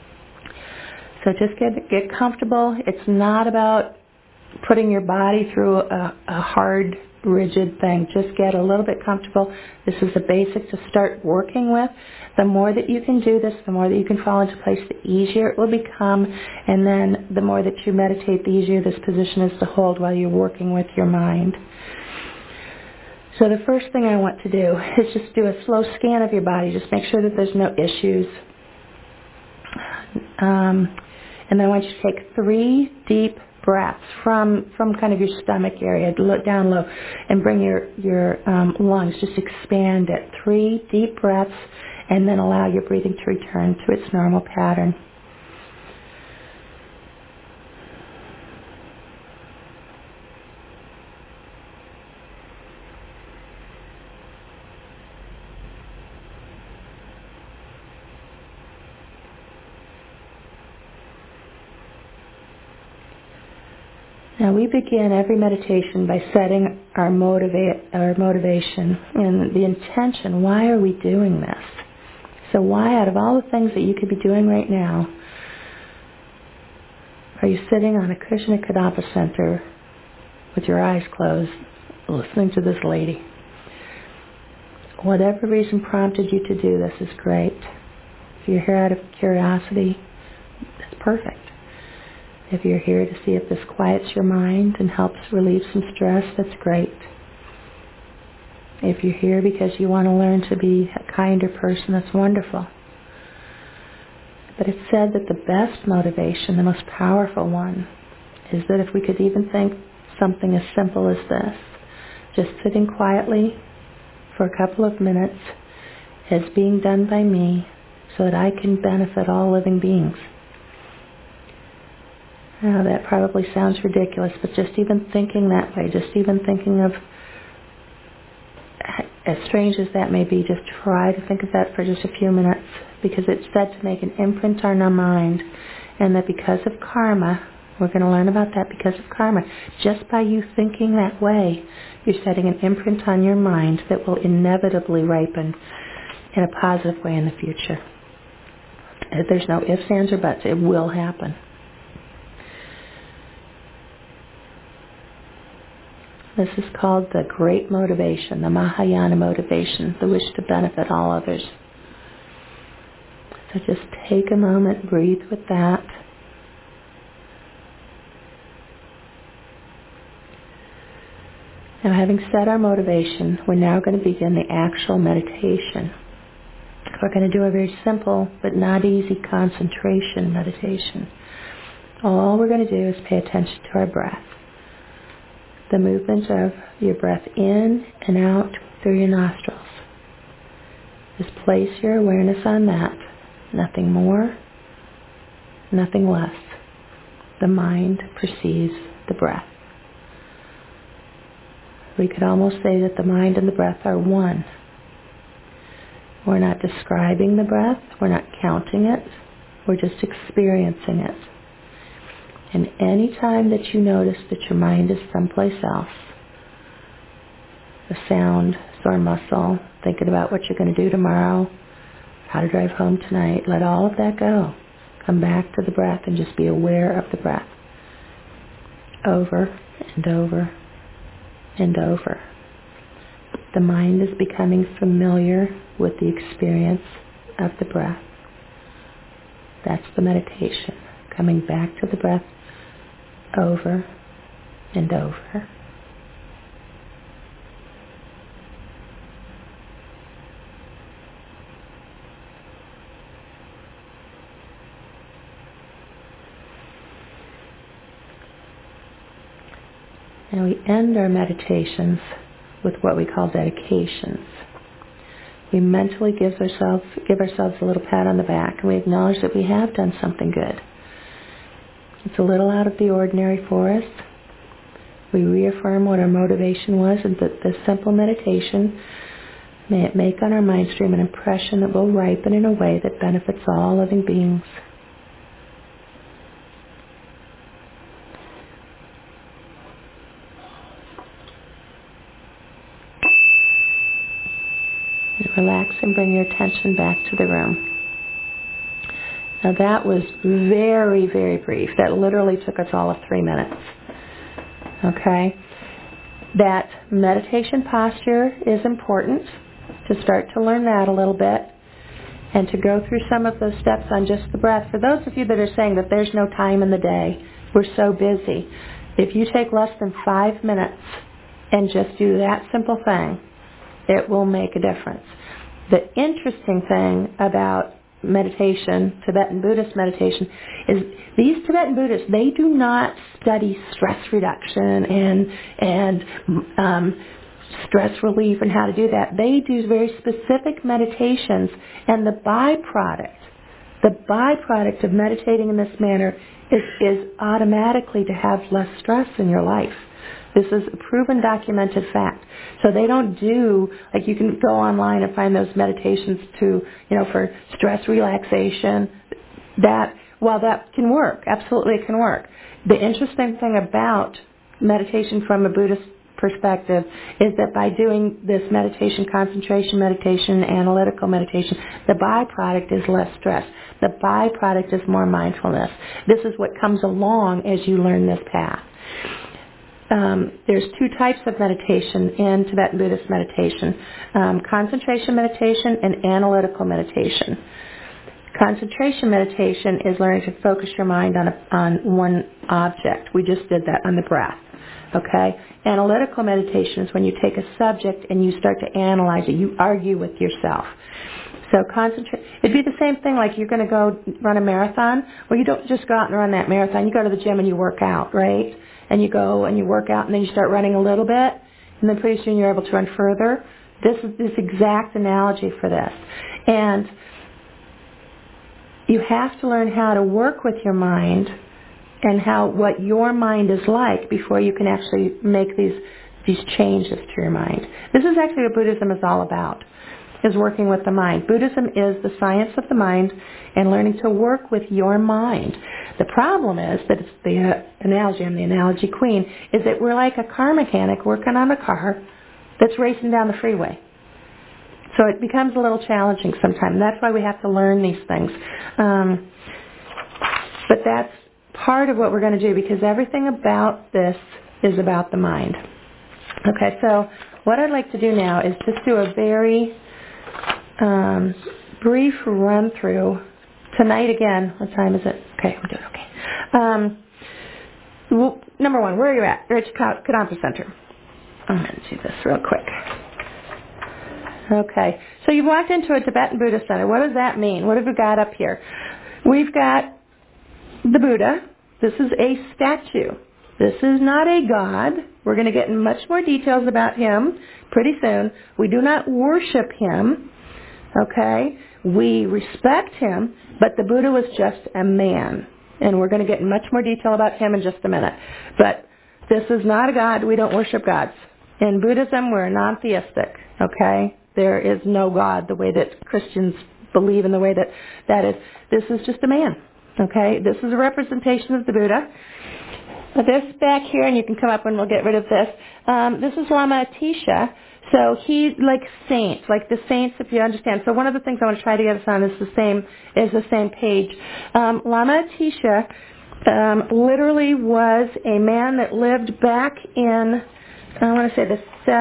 So just get comfortable. It's not about putting your body through a hard, rigid thing. Just get a little bit comfortable. This is the basic to start working with. The more that you can do this, the more that you can fall into place, the easier it will become. And then the more that you meditate, the easier this position is to hold while you're working with your mind. So the first thing I want to do is just do a slow scan of your body. Just make sure that there's no issues. And then I want you to take 3 deep breaths from kind of your stomach area, look down low, and bring your lungs, just expand it. 3 deep breaths, and then allow your breathing to return to its normal pattern. Now we begin every meditation by setting our motivation and the intention. Why are we doing this? So why, out of all the things that you could be doing right now, are you sitting on a cushion at Kadampa Center with your eyes closed, listening to this lady? Whatever reason prompted you to do this is great. If you're here out of curiosity, that's perfect. If you're here to see if this quiets your mind and helps relieve some stress, that's great. If you're here because you want to learn to be a kinder person, that's wonderful. But it's said that the best motivation, the most powerful one, is that if we could even think something as simple as this, just sitting quietly for a couple of minutes is being done by me so that I can benefit all living beings. Now that probably sounds ridiculous, but just even thinking that way, just even thinking of, as strange as that may be, just try to think of that for just a few minutes, because it's said to make an imprint on our mind, and that because of karma, we're going to learn about that because of karma. Just by you thinking that way, you're setting an imprint on your mind that will inevitably ripen in a positive way in the future. There's no ifs, ands, or buts. It will happen. This is called the great motivation, the Mahayana motivation, the wish to benefit all others. So just take a moment, breathe with that. Now, having set our motivation, we're now going to begin the actual meditation. We're going to do a very simple but not easy concentration meditation. All we're going to do is pay attention to our breath. The movement of your breath in and out through your nostrils. Just place your awareness on that. Nothing more, nothing less. The mind perceives the breath. We could almost say that the mind and the breath are one. We're not describing the breath. We're not counting it. We're just experiencing it. And any time that you notice that your mind is someplace else, a sound, sore muscle, thinking about what you're going to do tomorrow, how to drive home tonight, let all of that go. Come back to the breath and just be aware of the breath. Over and over and over. The mind is becoming familiar with the experience of the breath. That's the meditation. Coming back to the breath over and over. And we end our meditations with what we call dedications. We mentally give ourselves a little pat on the back, and we acknowledge that we have done something good. It's a little out of the ordinary for us. We reaffirm what our motivation was, and that this simple meditation, may it make on our mind stream an impression that will ripen in a way that benefits all living beings. Relax and bring your attention back to the room. Now that was very, very brief. That literally took us all of 3 minutes. Okay? That meditation posture is important, to start to learn that a little bit, and to go through some of those steps on just the breath. For those of you that are saying that there's no time in the day, we're so busy, if you take less than 5 minutes and just do that simple thing, it will make a difference. The interesting thing about meditation, Tibetan Buddhist meditation, is these Tibetan Buddhists, they do not study stress reduction and stress relief and how to do that. They do very specific meditations, and the byproduct of meditating in this manner is automatically to have less stress in your life. This is a proven, documented fact. So they don't do, like you can go online and find those meditations for stress relaxation. While that can work, absolutely it can work. The interesting thing about meditation from a Buddhist perspective is that by doing this meditation, concentration meditation, analytical meditation, the byproduct is less stress. The byproduct is more mindfulness. This is what comes along as you learn this path. There's two types of meditation in Tibetan Buddhist meditation, concentration meditation and analytical meditation. Concentration meditation is learning to focus your mind on one object. We just did that on the breath. Okay? Analytical meditation is when you take a subject and you start to analyze it. You argue with yourself. So it'd be the same thing like you're going to go run a marathon. Well, you don't just go out and run that marathon. You go to the gym and you work out, right? And you go and you work out and then you start running a little bit and then pretty soon you're able to run further. This is this exact analogy for this. And you have to learn how to work with your mind and what your mind is like before you can actually make these changes to your mind. This is actually what Buddhism is all about, is working with the mind. Buddhism is the science of the mind and learning to work with your mind. The problem is that it's the analogy, I'm the analogy queen, is that we're like a car mechanic working on a car that's racing down the freeway. So it becomes a little challenging sometimes. That's why we have to learn these things. But that's part of what we're going to do because everything about this is about the mind. Okay, so what I'd like to do now is just do a very brief run through. Tonight again, what time is it? Okay, we're doing okay. Well, number one, where are you at? You're at Kadampa Center. I'm going to do this real quick. Okay, so you've walked into a Tibetan Buddhist center. What does that mean? What have we got up here? We've got the Buddha. This is a statue. This is not a god. We're going to get in much more details about him pretty soon. We do not worship him. Okay? We respect him, but the Buddha was just a man. And we're going to get in much more detail about him in just a minute. But this is not a god. We don't worship gods. In Buddhism, we're non-theistic. Okay? There is no God the way that Christians believe in the way that is. This is just a man. Okay? This is a representation of the Buddha. This back here, and you can come up and we'll get rid of this. This is Lama Atisha. So he's like saints, like the saints, if you understand. So one of the things I want to try to get us on is the same page. Lama Atisha literally was a man that lived back in, I want to say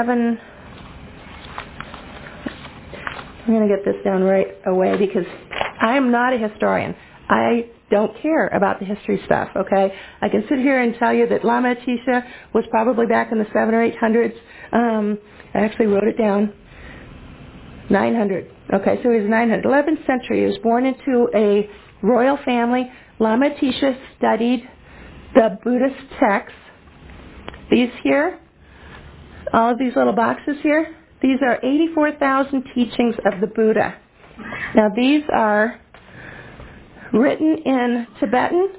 I'm going to get this down right away because I am not a historian. I don't care about the history stuff, okay? I can sit here and tell you that Lama Atisha was probably back in the 700s or 800s. I actually wrote it down. 900. Okay, so he was 900. 11th century. He was born into a royal family. Lama Atisha studied the Buddhist texts. These here, all of these little boxes here, these are 84,000 teachings of the Buddha. Now these are written in Tibetan.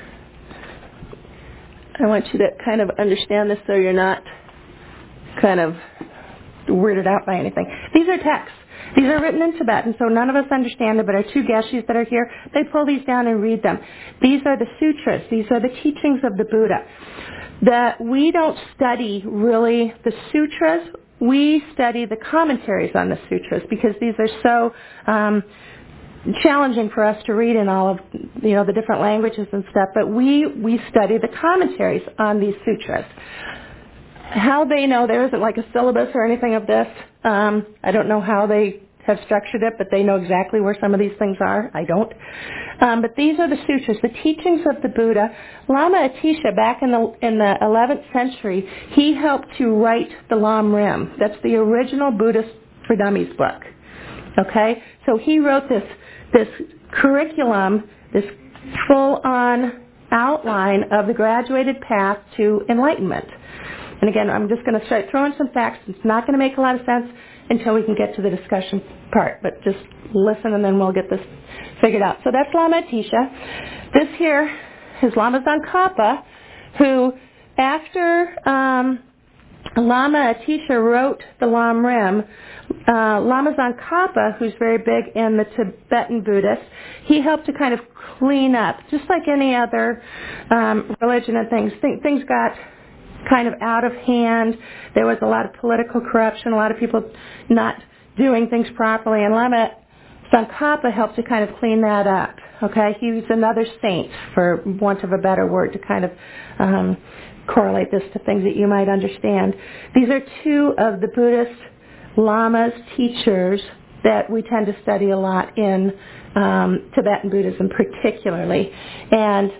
I want you to kind of understand this so you're not kind of weirded out by anything. These are texts. These are written in Tibetan, so none of us understand it, but our two Geshis that are here, they pull these down and read them. These are the sutras. These are the teachings of the Buddha. We don't study really the sutras. We study the commentaries on the sutras because these are so challenging for us to read in all of the different languages and stuff. But we study the commentaries on these sutras. How they know there isn't like a syllabus or anything of this. I don't know how they have structured it, but they know exactly where some of these things are. I don't. But these are the sutras, the teachings of the Buddha. Lama Atisha, back in the 11th century, he helped to write the Lam Rim. That's the original Buddhist for Dummies book. Okay? So he wrote this curriculum, this full-on outline of the graduated path to enlightenment. And again, I'm just going to start throwing some facts. It's not going to make a lot of sense until we can get to the discussion part. But just listen and then we'll get this figured out. So that's Lama Atisha. This here is Lama Tsongkhapa, who after Lama Atisha wrote the Lam Rim, Lama Tsongkhapa, who's very big in the Tibetan Buddhists, he helped to kind of clean up, just like any other religion and things. Things got kind of out of hand. There was a lot of political corruption, a lot of people not doing things properly, and Lama Tsongkhapa helped to kind of clean that up. Okay, he was another saint, for want of a better word, to kind of correlate this to things that you might understand. These are two of the Buddhist Lamas, teachers, that we tend to study a lot in Tibetan Buddhism particularly. And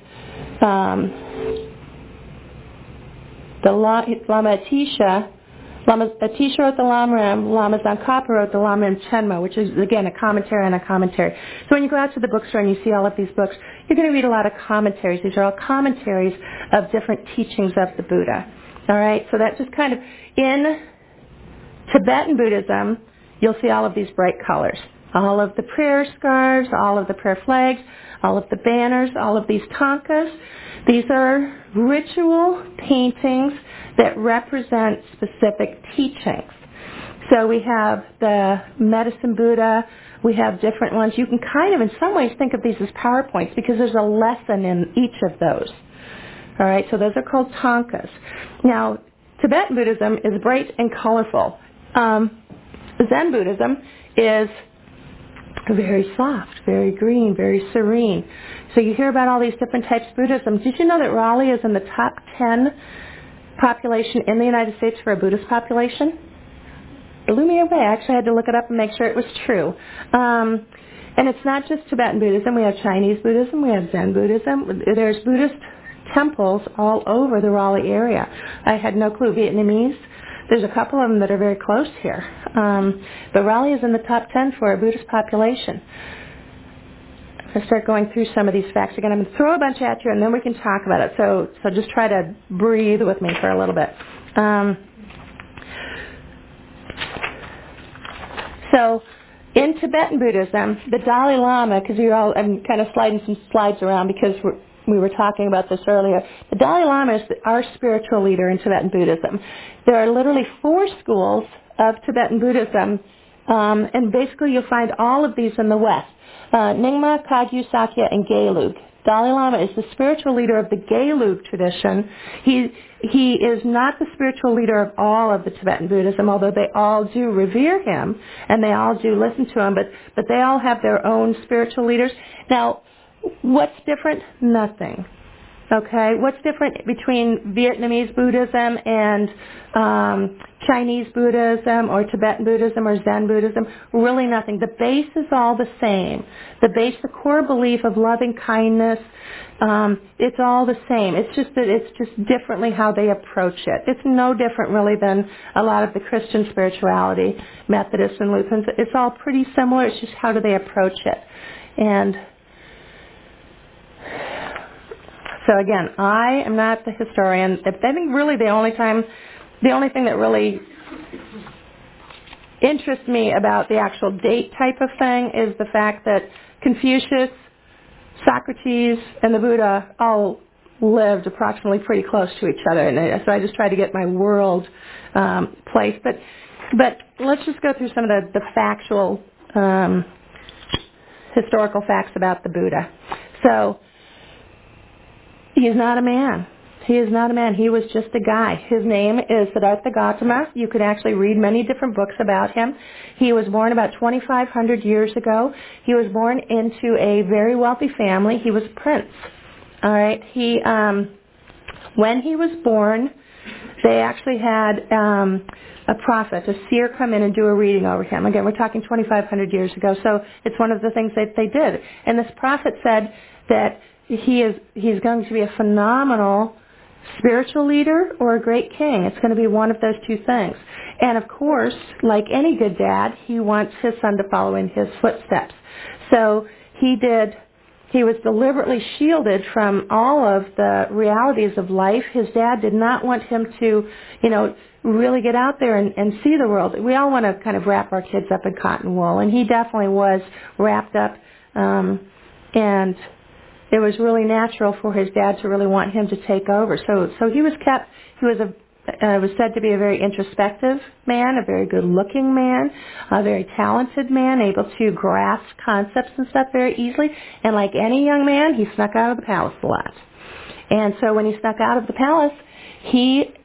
the Lama Atisha wrote the Lamrim, Lama Tsongkhapa wrote the Lamrim Chenmo, which is, again, a commentary on a commentary. So when you go out to the bookstore and you see all of these books, you're going to read a lot of commentaries. These are all commentaries of different teachings of the Buddha. All right? So that just kind of, in Tibetan Buddhism, you'll see all of these bright colors. All of the prayer scarves, all of the prayer flags, all of the banners, all of these thangkas. These are ritual paintings that represent specific teachings. So we have the Medicine Buddha. We have different ones. You can kind of, in some ways, think of these as PowerPoints because there's a lesson in each of those. All right, so those are called thangkas. Now, Tibetan Buddhism is bright and colorful. Zen Buddhism is very soft, very green, very serene. So you hear about all these different types of Buddhism. Did you know that Raleigh is in the top 10 population in the United States for a Buddhist population? It blew me away. I actually had to look it up and make sure it was true. And it's not just Tibetan Buddhism. We have Chinese Buddhism. We have Zen Buddhism. There's Buddhist temples all over the Raleigh area. I had no clue. Vietnamese. There's a couple of them that are very close here. But Raleigh is in the top 10 for a Buddhist population. I'll start going through some of these facts again. I'm going to throw a bunch at you, and then we can talk about it. So just try to breathe with me for a little bit. So in Tibetan Buddhism, the Dalai Lama, because I'm kind of sliding some slides around because we were talking about this earlier. The Dalai Lama is our spiritual leader in Tibetan Buddhism. There are literally 4 schools of Tibetan Buddhism, and basically you'll find all of these in the West. Nyingma, Kagyu, Sakya, and Gelug. Dalai Lama is the spiritual leader of the Gelug tradition. He is not the spiritual leader of all of the Tibetan Buddhism, although they all do revere him and they all do listen to him, but they all have their own spiritual leaders. Now, what's different? Nothing. Okay? What's different between Vietnamese Buddhism and Chinese Buddhism or Tibetan Buddhism or Zen Buddhism? Really nothing. The base is all the same. The core belief of loving kindness, it's all the same. It's just that it's just differently how they approach it. It's no different really than a lot of the Christian spirituality, Methodists and Lutherans. It's all pretty similar. It's just how do they approach it. And so again, I am not the historian. I think really the only thing that really interests me about the actual date type of thing is the fact that Confucius, Socrates, and the Buddha all lived approximately pretty close to each other. And so I just try to get my world placed. But let's just go through some of the factual historical facts about the Buddha. So he is not a man. He is not a man. He was just a guy. His name is Siddhartha Gautama. You could actually read many different books about him. He was born about 2,500 years ago. He was born into a very wealthy family. He was a prince. All right. When he was born, they actually had a prophet, a seer, come in and do a reading over him. Again, we're talking 2,500 years ago, so it's one of the things that they did. And this prophet said that he's going to be a phenomenal spiritual leader or a great king. It's going to be one of those two things. And of course, like any good dad, he wants his son to follow in his footsteps. So he was deliberately shielded from all of the realities of life. His dad did not want him to, really get out there and see the world. We all want to kind of wrap our kids up in cotton wool, and he definitely was wrapped up, and it was really natural for his dad to really want him to take over. So he was kept. He was said to be a very introspective man, a very good-looking man, a very talented man, able to grasp concepts and stuff very easily. And like any young man, he snuck out of the palace a lot. And so when he snuck out of the palace, he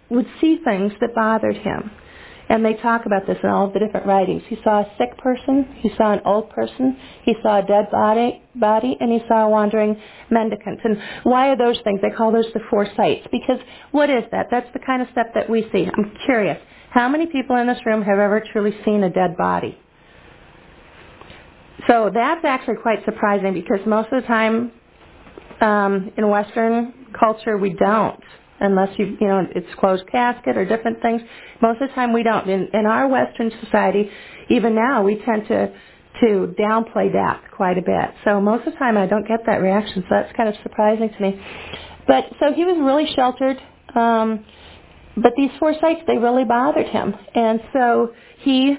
would see things that bothered him. And they talk about this in all of the different writings. He saw a sick person, he saw an old person, he saw a dead body, and he saw a wandering mendicant. And why are those things? They call those the four sights. Because what is that? That's the kind of stuff that we see. I'm curious. How many people in this room have ever truly seen a dead body? So that's actually quite surprising because most of the time in Western culture we don't. Unless it's closed casket or different things. Most of the time we don't. In our Western society, even now, we tend to downplay death quite a bit. So most of the time I don't get that reaction, so that's kind of surprising to me. But so he was really sheltered, but these four sights, they really bothered him. And so he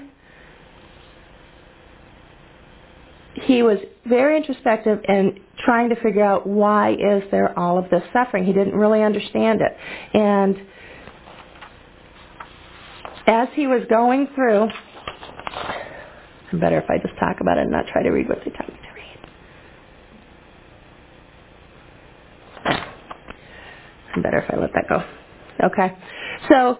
was very introspective and trying to figure out why is there all of this suffering. He didn't really understand it. And as he was going through, it's better if I just talk about it and not try to read what they tell me to read. It's better if I let that go. Okay. So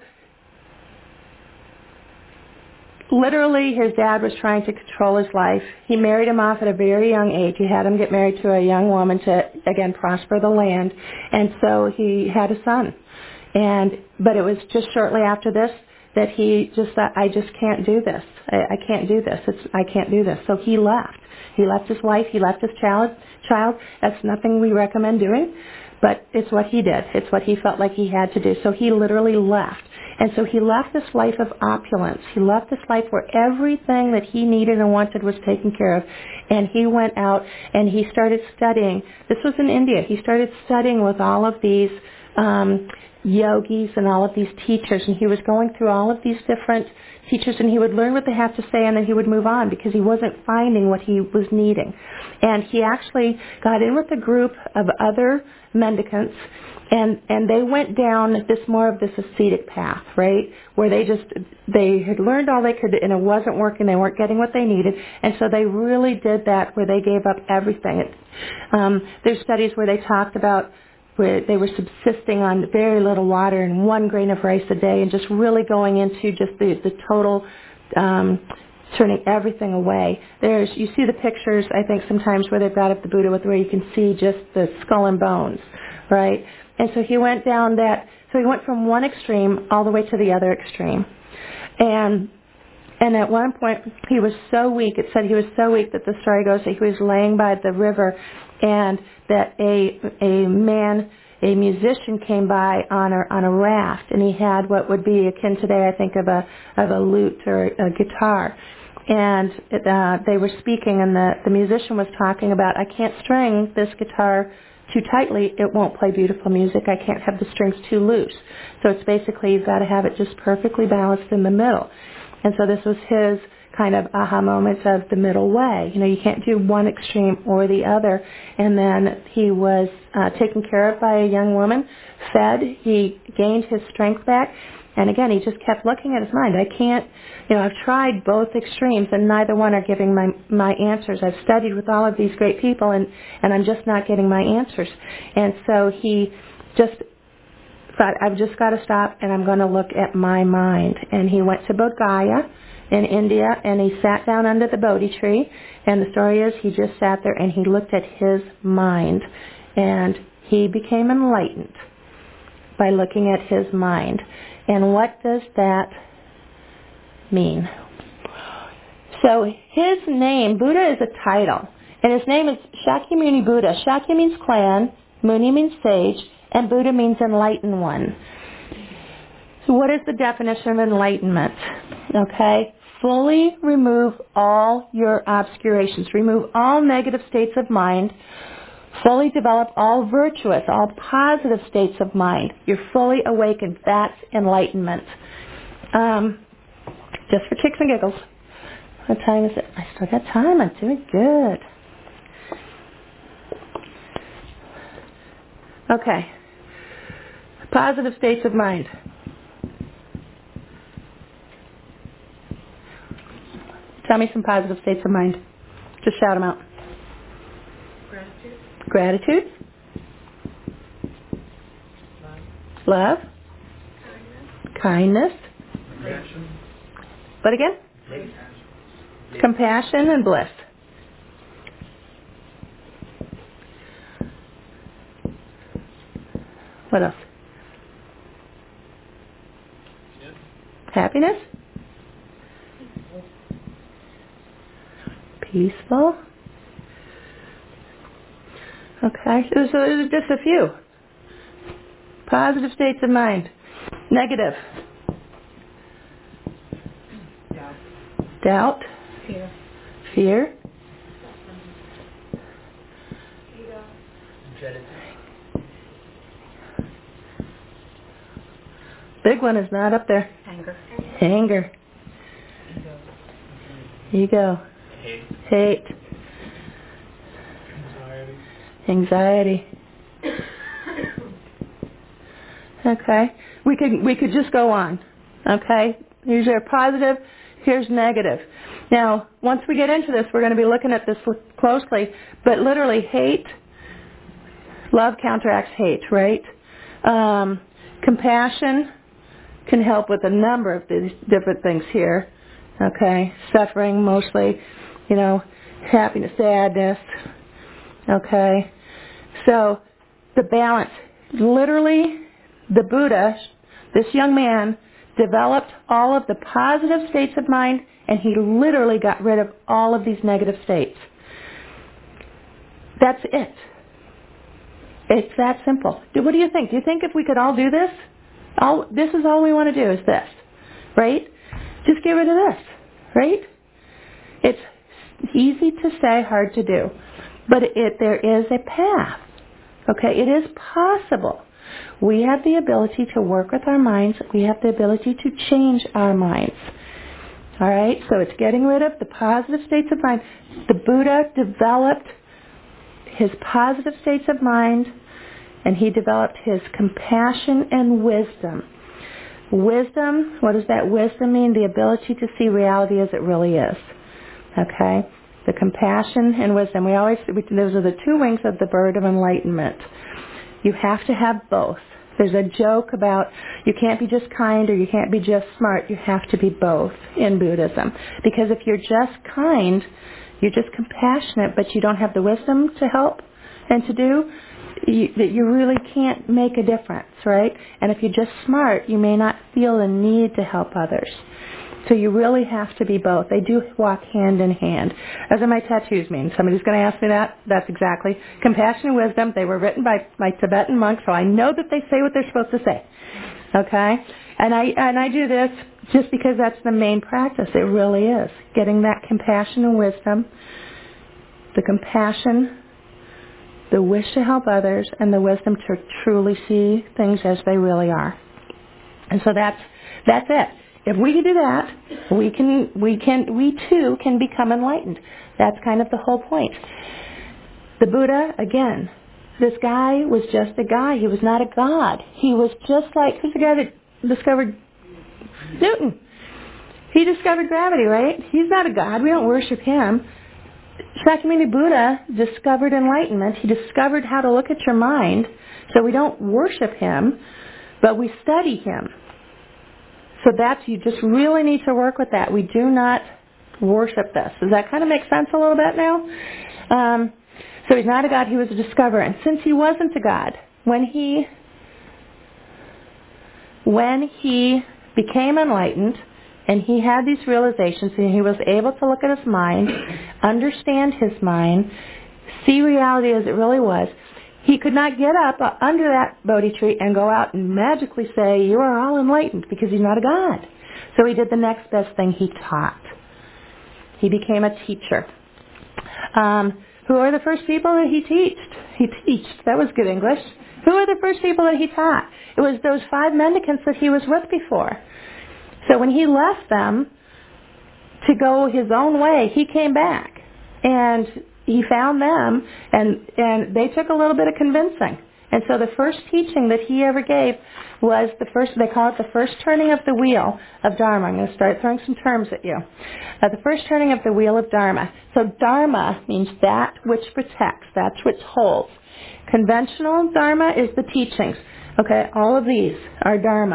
literally, his dad was trying to control his life. He married him off at a very young age. He had him get married to a young woman to, again, prosper the land. And so he had a son. But it was just shortly after this that he just thought, I just can't do this. I can't do this. I can't do this. So he left. He left his wife. He left his child. That's nothing we recommend doing. But it's what he did. It's what he felt like he had to do. So he literally left. And so he left this life of opulence. He left this life where everything that he needed and wanted was taken care of. And he went out and he started studying. This was in India. He started studying with all of these yogis and all of these teachers. And he was going through all of these different teachers, and he would learn what they have to say, and then he would move on because he wasn't finding what he was needing. And he actually got in with a group of other mendicants, and they went down this ascetic path, right? Where they had learned all they could, and it wasn't working. They weren't getting what they needed, and so they really did that where they gave up everything. There's studies where they talked about where they were subsisting on very little water and 1 grain of rice a day, and just really going into just the total turning everything away. You see the pictures, I think, sometimes where they've got up the Buddha where you can see just the skull and bones, right? And so he went down that, so he went from one extreme all the way to the other extreme. And at one point, he was so weak, it said he was so weak that the story goes that he was laying by the river and that a musician came by on a raft, and he had what would be akin today, I think, of a lute or a guitar. And they were speaking, and the musician was talking about, I can't string this guitar too tightly, it won't play beautiful music. I can't have the strings too loose. So it's basically you've got to have it just perfectly balanced in the middle. And so this was his kind of aha moment of the middle way. You can't do one extreme or the other. And then he was taken care of by a young woman, fed, he gained his strength back. And again, he just kept looking at his mind. I can't, I've tried both extremes and neither one are giving my answers. I've studied with all of these great people and I'm just not getting my answers. And so he just thought, I've just got to stop and I'm going to look at my mind. And he went to Bodh Gaya in India and he sat down under the Bodhi tree. And the story is he just sat there and he looked at his mind. And he became enlightened by looking at his mind. And what does that mean? So his name, Buddha, is a title. And his name is Shakyamuni Buddha. Shakya means clan, Muni means sage, and Buddha means enlightened one. So what is the definition of enlightenment? Okay? Fully remove all your obscurations. Remove all negative states of mind. Fully develop all virtuous, all positive states of mind. You're fully awakened. That's enlightenment. Just for kicks and giggles. What time is it? I still got time. I'm doing good. Okay. Positive states of mind. Tell me some positive states of mind. Just shout them out. Gratitude. Love. kindness. What again? Compassion and bliss. What else? Happiness? Peaceful? Okay, so there's just a few. Positive states of mind. Negative. Doubt. Fear. Big one is not up there. Anger. Ego. Hate. Anxiety. Okay. We could just go on. Okay. Here's our positive. Here's negative. Now, once we get into this, we're going to be looking at this closely. But literally, hate, love counteracts hate, right? Compassion can help with a number of these different things here. Okay. Suffering mostly, happiness, sadness. Okay. So, the balance. Literally, the Buddha, this young man, developed all of the positive states of mind, and he literally got rid of all of these negative states. That's it. It's that simple. What do you think? Do you think if we could all do this? This is all we want to do is this, right? Just get rid of this, right? It's easy to say, hard to do. But there is a path. Okay, it is possible. We have the ability to work with our minds. We have the ability to change our minds. All right, so it's getting rid of the positive states of mind. The Buddha developed his positive states of mind, and he developed his compassion and wisdom. Wisdom, what does that wisdom mean? The ability to see reality as it really is. Okay? The compassion and wisdom. Those are the two wings of the bird of enlightenment. You have to have both. There's a joke about you can't be just kind or you can't be just smart. You have to be both in Buddhism. Because if you're just kind, you're just compassionate, but you don't have the wisdom to help and to do, you really can't make a difference, right? And if you're just smart, you may not feel the need to help others. So you really have to be both. They do walk hand in hand. As do my tattoos mean. Somebody's going to ask me that. That's exactly. Compassion and wisdom, they were written by my Tibetan monks, so I know that they say what they're supposed to say. Okay? And I do this just because that's the main practice. It really is. Getting that compassion and wisdom, the compassion, the wish to help others, and the wisdom to truly see things as they really are. And so that's it. If we can do that, we too can become enlightened. That's kind of the whole point. The Buddha, again, this guy was just a guy. He was not a god. He was just like, who's the guy that discovered Newton? He discovered gravity, right? He's not a god. We don't worship him. Shakyamuni Buddha discovered enlightenment. He discovered how to look at your mind. So we don't worship him, but we study him. So you just really need to work with that. We do not worship this. Does that kind of make sense a little bit now? So he's not a god, he was a discoverer. And since he wasn't a god, when he became enlightened and he had these realizations and he was able to look at his mind, understand his mind, see reality as it really was, he could not get up under that Bodhi tree and go out and magically say, you are all enlightened, because he's not a god. So he did the next best thing, he taught. He became a teacher. Who are the first people that he taught? That was good English. Who are the first people that he taught? It was those 5 mendicants that he was with before. So when he left them to go his own way, he came back. And he found them, and they took a little bit of convincing. And so the first teaching that he ever gave was they call it the first turning of the wheel of Dharma. I'm going to start throwing some terms at you. The first turning of the wheel of Dharma. So Dharma means that which protects, that's which holds. Conventional Dharma is the teachings. Okay, all of these are Dharma.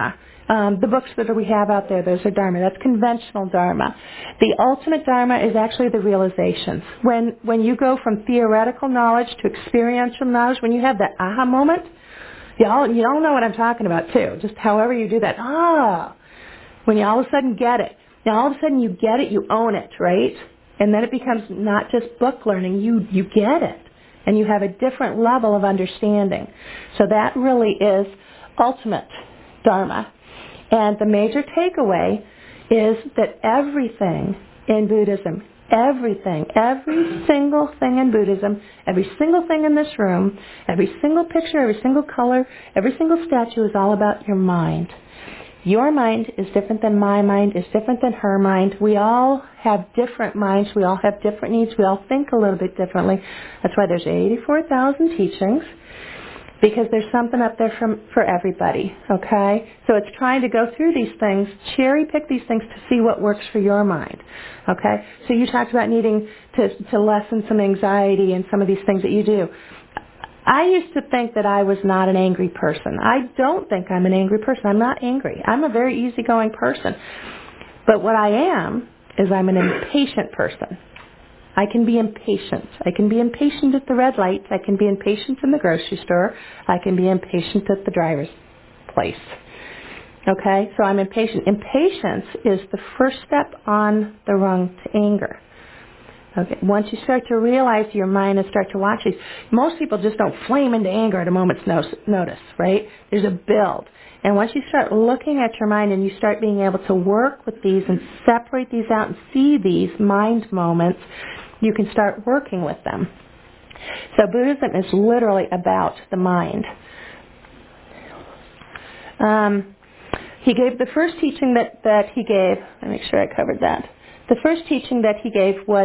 the books that we have out there, those are Dharma. That's conventional Dharma. The ultimate Dharma is actually the realizations. When you go from theoretical knowledge to experiential knowledge, when you have that aha moment, you all know what I'm talking about too. Just however you do that, when you all of a sudden get it. Now all of a sudden you get it, you own it, right? And then it becomes not just book learning, you get it. And you have a different level of understanding. So that really is ultimate Dharma. And the major takeaway is that everything in Buddhism, every single thing in Buddhism, every single thing in this room, every single picture, every single color, every single statue is all about your mind. Your mind is different than my mind, is different than her mind. We all have different minds. We all have different needs. We all think a little bit differently. That's why there's 84,000 teachings, because there's something up there for everybody, okay? So it's trying to go through these things, cherry pick these things to see what works for your mind, okay? So you talked about needing to lessen some anxiety and some of these things that you do. I used to think that I was not an angry person. I don't think I'm an angry person. I'm not angry. I'm a very easygoing person. But what I am is I'm an impatient person. I can be impatient. I can be impatient at the red light. I can be impatient in the grocery store. I can be impatient at the driver's place. Okay? So I'm impatient. Impatience is the first step on the rung to anger. Okay. Once you start to realize your mind and start to watch these, most people just don't flame into anger at a moment's notice, right? There's a build. And once you start looking at your mind and you start being able to work with these and separate these out and see these mind moments, you can start working with them. So Buddhism is literally about the mind. He gave the first teaching that he gave, let me make sure I covered that. The first teaching that he gave was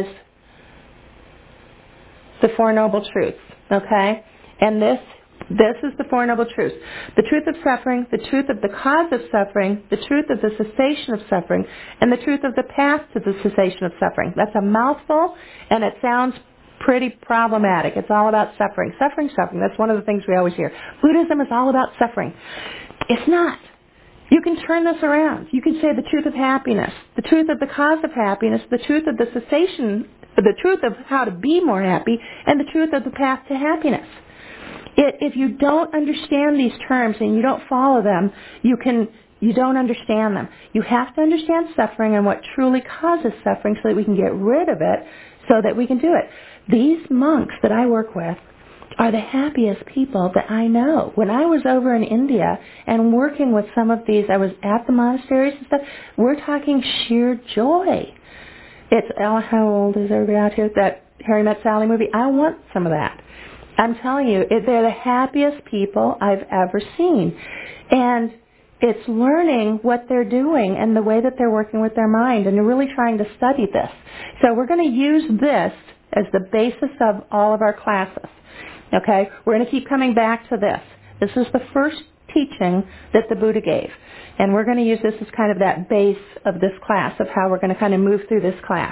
the Four Noble Truths, okay? And this is the Four Noble Truths. The truth of suffering, the truth of the cause of suffering, the truth of the cessation of suffering, and the truth of the path to the cessation of suffering. That's a mouthful, and it sounds pretty problematic. It's all about suffering. Suffering, suffering. That's one of the things we always hear. Buddhism is all about suffering. It's not. You can turn this around. You can say the truth of happiness, the truth of the cause of happiness, the truth of the cessation, the truth of how to be more happy, and the truth of the path to happiness. If you don't understand these terms and you don't follow them, you don't understand them. You have to understand suffering and what truly causes suffering so that we can get rid of it, so that we can do it. These monks that I work with are the happiest people that I know. When I was over in India and working with some of these, I was at the monasteries and stuff, we're talking sheer joy. It's, how old is everybody out here? That Harry Met Sally movie? I want some of that. I'm telling you, they're the happiest people I've ever seen. And it's learning what they're doing and the way that they're working with their mind, and they're really trying to study this. So we're going to use this as the basis of all of our classes. Okay? We're going to keep coming back to this. This is the first teaching that the Buddha gave. And we're going to use this as kind of that base of this class, of how we're going to kind of move through this class.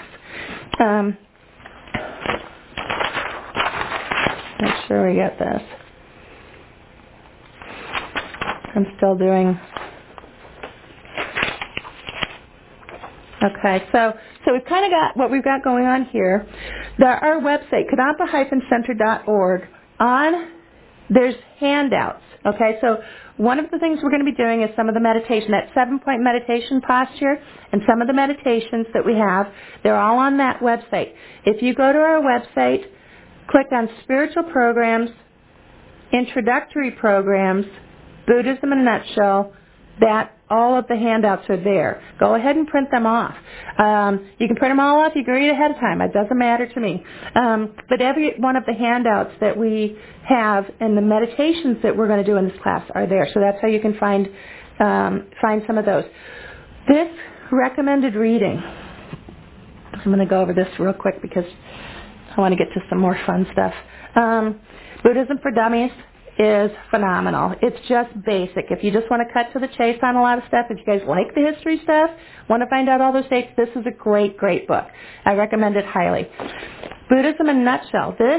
Make sure we get this. I'm still doing... Okay, so we've kind of got what we've got going on here. Our website, kadampa-center.org, there's handouts. Okay, so one of the things we're going to be doing is some of the meditation, that 7-point meditation posture, and some of the meditations that we have, they're all on that website. If you go to our website, click on Spiritual Programs, Introductory Programs, Buddhism in a Nutshell, all of the handouts are there. Go ahead and print them off. You can print them all off. You can read ahead of time. It doesn't matter to me. But every one of the handouts that we have and the meditations that we're going to do in this class are there. So that's how you can find some of those. This recommended reading, I'm going to go over this real quick because I want to get to some more fun stuff. Buddhism for Dummies is phenomenal. It's just basic. If you just want to cut to the chase on a lot of stuff, if you guys like the history stuff, want to find out all those dates, this is a great, great book. I recommend it highly. Buddhism in a Nutshell. This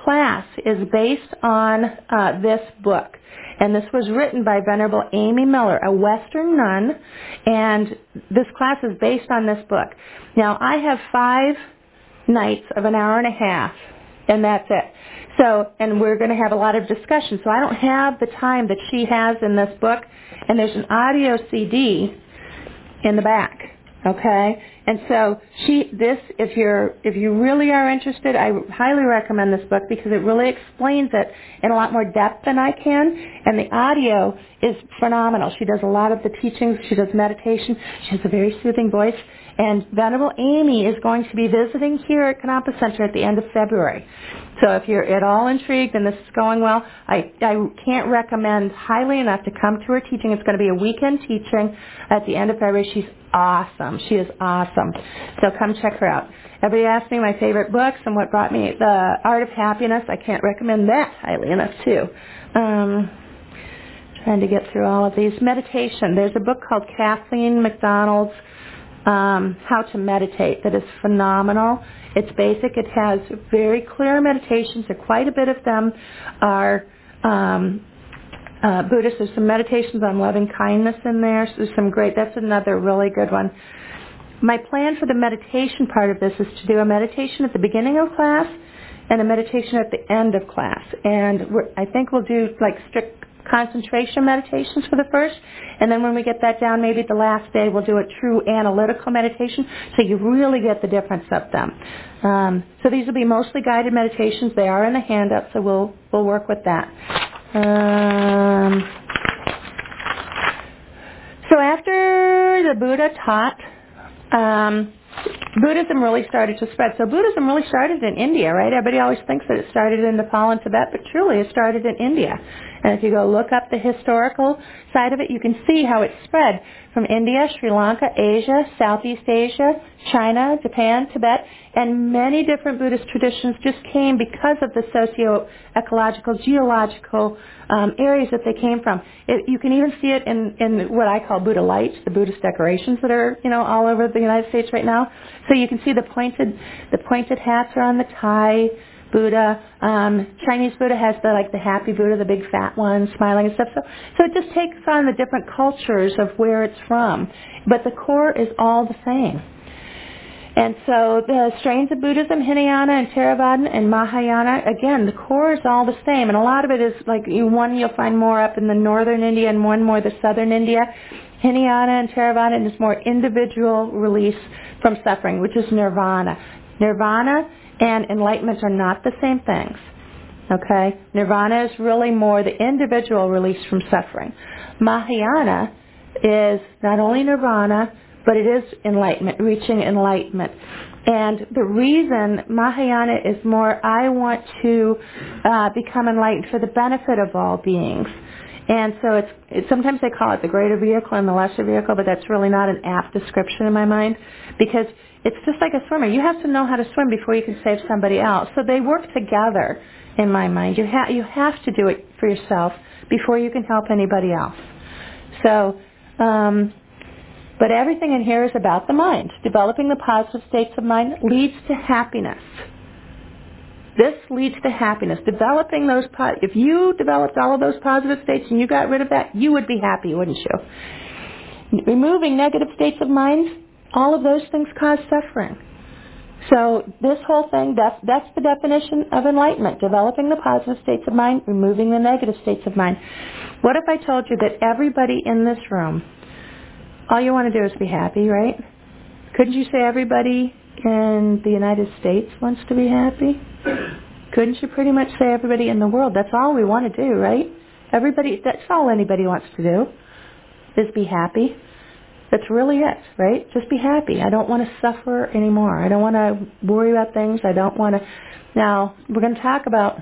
class is based on this book. And this was written by Venerable Amy Miller, a Western nun, and this class is based on this book. Now, I have 5 nights of an hour and a half, and that's it. So, and we're going to have a lot of discussion, so I don't have the time that she has in this book, and there's an audio CD in the back, okay? And so if you really are interested, I highly recommend this book because it really explains it in a lot more depth than I can, and the audio is phenomenal. She does a lot of the teachings. She does meditation. She has a very soothing voice, and Venerable Amy is going to be visiting here at Kanapa Center at the end of February. So if you're at all intrigued and this is going well, I can't recommend highly enough to come to her teaching. It's going to be a weekend teaching at the end of February. She's awesome. She is awesome. So come check her out. Everybody asked me my favorite books and what brought me The Art of Happiness. I can't recommend that highly enough too. Trying to get through all of these. Meditation. There's a book called Kathleen McDonald's How to Meditate that is phenomenal. It's basic. It has very clear meditations. Quite a bit of them are Buddhist. There's some meditations on loving kindness in there. So there's some great, that's another really good one. My plan for the meditation part of this is to do a meditation at the beginning of class and a meditation at the end of class. And I think we'll do like strict concentration meditations for the first, and then when we get that down, maybe the last day we'll do a true analytical meditation, so you really get the difference of them. So these will be mostly guided meditations. They are in the handout, so we'll work with that. So after the Buddha taught, Buddhism really started to spread. So Buddhism really started in India, right? Everybody always thinks that it started in Nepal and Tibet, but truly it started in India. And if you go look up the historical side of it, you can see how it spread from India, Sri Lanka, Asia, Southeast Asia, China, Japan, Tibet, and many different Buddhist traditions just came because of the socio-ecological, geological areas that they came from. You can even see it in what I call Buddha lights, the Buddhist decorations that are all over the United States right now. So you can see the pointed hats are on the Thai Buddha. Chinese Buddha has the happy Buddha, the big fat one, smiling and stuff. So it just takes on the different cultures of where it's from. But the core is all the same. And so the strains of Buddhism, Hinayana and Theravada and Mahayana, again, the core is all the same. And a lot of it is one you'll find more up in the northern India and one more the southern India. Hinayana and Theravada is more individual release from suffering, which is nirvana. Nirvana and enlightenment are not the same things. Okay? Nirvana is really more the individual release from suffering. Mahayana is not only nirvana, but it is enlightenment, reaching enlightenment. And the reason Mahayana is more, I want to become enlightened for the benefit of all beings. And so it's sometimes they call it the greater vehicle and the lesser vehicle, but that's really not an apt description in my mind, because it's just like a swimmer. You have to know how to swim before you can save somebody else. So they work together in my mind. You have to do it for yourself before you can help anybody else. So, but everything in here is about the mind. Developing the positive states of mind leads to happiness. This leads to happiness. Developing those, if you developed all of those positive states and you got rid of that, you would be happy, wouldn't you? Removing negative states of mind, all of those things cause suffering. So this whole thing, that's the definition of enlightenment. Developing the positive states of mind, removing the negative states of mind. What if I told you that everybody in this room, all you want to do is be happy, right? Couldn't you say everybody in the United States wants to be happy? Couldn't you pretty much say everybody in the world? That's all we want to do, right? That's all anybody wants to do, is be happy. That's really it, right? Just be happy. I don't want to suffer anymore. I don't want to worry about things. I don't want to... Now, we're going to talk about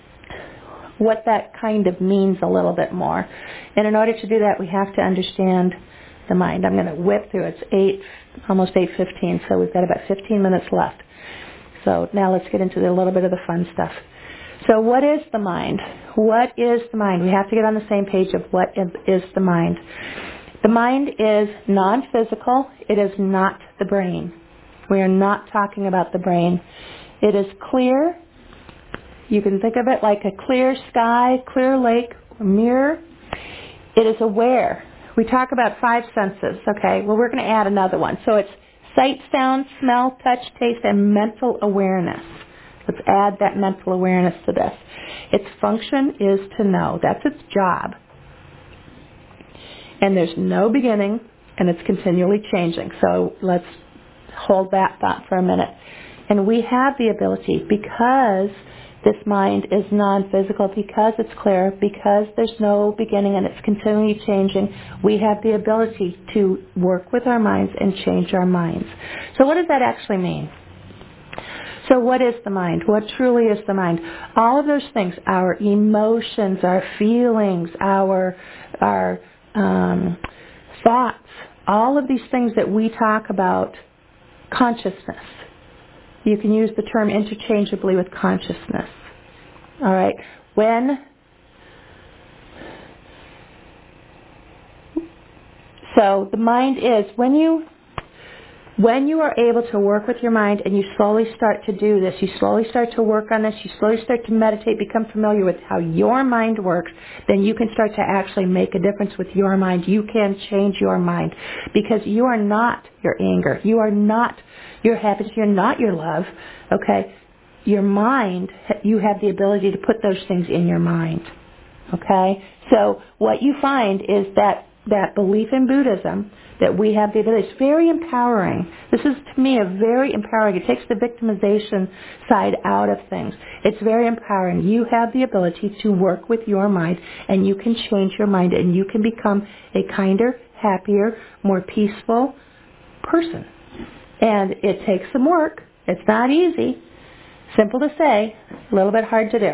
what that kind of means a little bit more. And in order to do that, we have to understand the mind. I'm going to whip through. It's almost 8:15, so we've got about 15 minutes left. So now let's get into a little bit of the fun stuff. So what is the mind? What is the mind? We have to get on the same page of what is the mind. The mind is non-physical. It is not the brain. We are not talking about the brain. It is clear. You can think of it like a clear sky, clear lake, or mirror. It is aware. We talk about 5 senses, okay? Well, we're going to add another one. So it's sight, sound, smell, touch, taste, and mental awareness. Let's add that mental awareness to this. Its function is to know. That's its job. And there's no beginning, and it's continually changing. So let's hold that thought for a minute. And we have the ability, because this mind is non-physical, because it's clear, because there's no beginning and it's continually changing, we have the ability to work with our minds and change our minds. So what does that actually mean? So what is the mind? What truly is the mind? All of those things, our emotions, our feelings, our thoughts, all of these things that we talk about, consciousness. You can use the term interchangeably with consciousness. All right? So the mind is, when you are able to work with your mind and you slowly start to do this, you slowly start to work on this, you slowly start to meditate, become familiar with how your mind works, then you can start to actually make a difference with your mind. You can change your mind, because you are not your anger. You are not your happiness. You're not your love. Okay? Your mind, you have the ability to put those things in your mind. Okay? So what you find is that belief in Buddhism, that we have the ability. It's very empowering. This is, to me, a very empowering. It takes the victimization side out of things. It's very empowering. You have the ability to work with your mind, and you can change your mind, and you can become a kinder, happier, more peaceful person. And it takes some work. It's not easy. Simple to say, a little bit hard to do.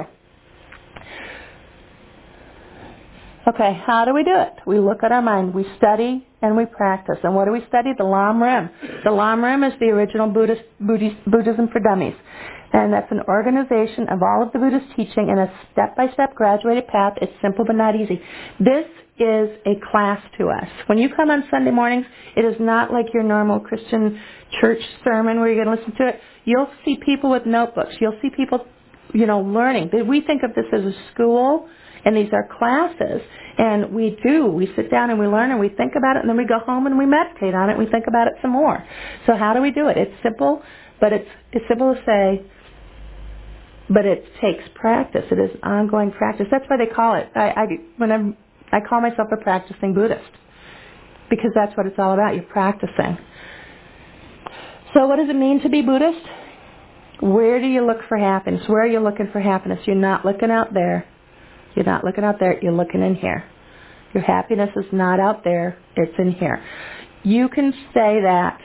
Okay, how do we do it? We look at our mind. We study and we practice. And what do we study? The Lam Rim. The Lam Rim is the original Buddhism for Dummies. And that's an organization of all of the Buddhist teaching in a step-by-step graduated path. It's simple but not easy. This is a class to us. When you come on Sunday mornings, it is not like your normal Christian church sermon where you're going to listen to it. You'll see people with notebooks. You'll see people, learning. We think of this as a school, and these are classes. And we sit down and we learn and we think about it, and then we go home and we meditate on it and we think about it some more. So how do we do it? It's simple, but it's simple to say, but it takes practice. It is ongoing practice. That's why they call it. I call myself a practicing Buddhist, because that's what it's all about. You're practicing. So what does it mean to be Buddhist? Where do you look for happiness? Where are you looking for happiness? You're not looking out there. You're not looking out there. You're looking in here. Your happiness is not out there. It's in here. You can say that,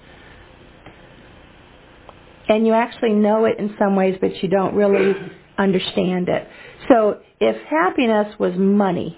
and you actually know it in some ways, but you don't really understand it. So if happiness was money,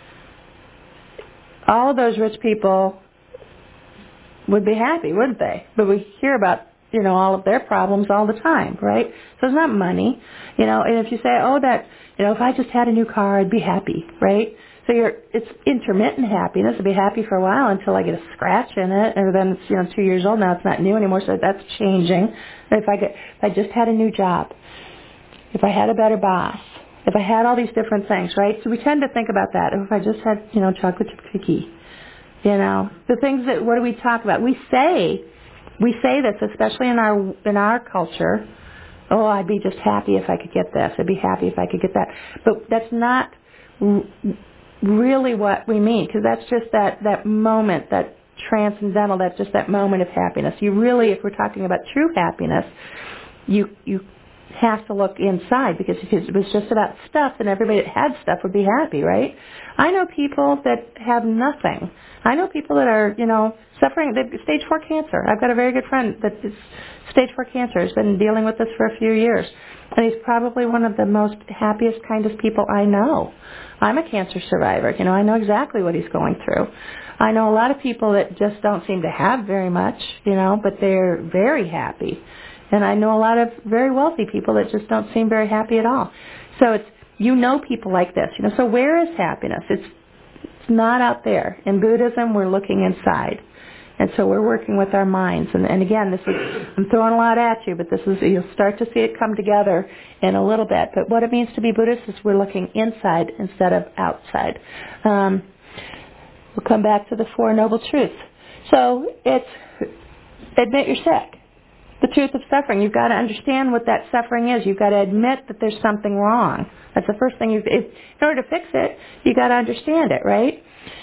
all of those rich people would be happy, wouldn't they? But we hear about, all of their problems all the time, right? So it's not money, and if you say, if I just had a new car, I'd be happy, right? So it's intermittent happiness. I'd be happy for a while until I get a scratch in it, or then it's, 2 years old, now it's not new anymore, so that's changing. If I just had a new job, if I had a better boss, if I had all these different things, right? So we tend to think about that. If I just had, chocolate chip cookie, the things that, what do we talk about? We say this, especially in our culture. Oh, I'd be just happy if I could get this. I'd be happy if I could get that. But that's not really what we mean, because that's just that moment, that transcendental, that's just that moment of happiness. You really, if we're talking about true happiness, you have to look inside, because if it was just about stuff, then everybody that had stuff would be happy, right? I know people that have nothing. I know people that are, suffering stage 4 cancer. I've got a very good friend that is stage 4 cancer. Has been dealing with this for a few years. And he's probably one of the most happiest, kindest people I know. I'm a cancer survivor. I know exactly what he's going through. I know a lot of people that just don't seem to have very much, but they're very happy. And I know a lot of very wealthy people that just don't seem very happy at all. So it's, people like this. So where is happiness? It's not out there. In Buddhism, we're looking inside. And so we're working with our minds. And again, this is, I'm throwing a lot at you, but this is, you'll start to see it come together in a little bit. But what it means to be Buddhist is we're looking inside instead of outside. We'll come back to the Four Noble Truths. So it's admit you're sick. The truth of suffering. You've got to understand what that suffering is. You've got to admit that there's something wrong. That's the first thing. In order to fix it, you've got to understand it, right?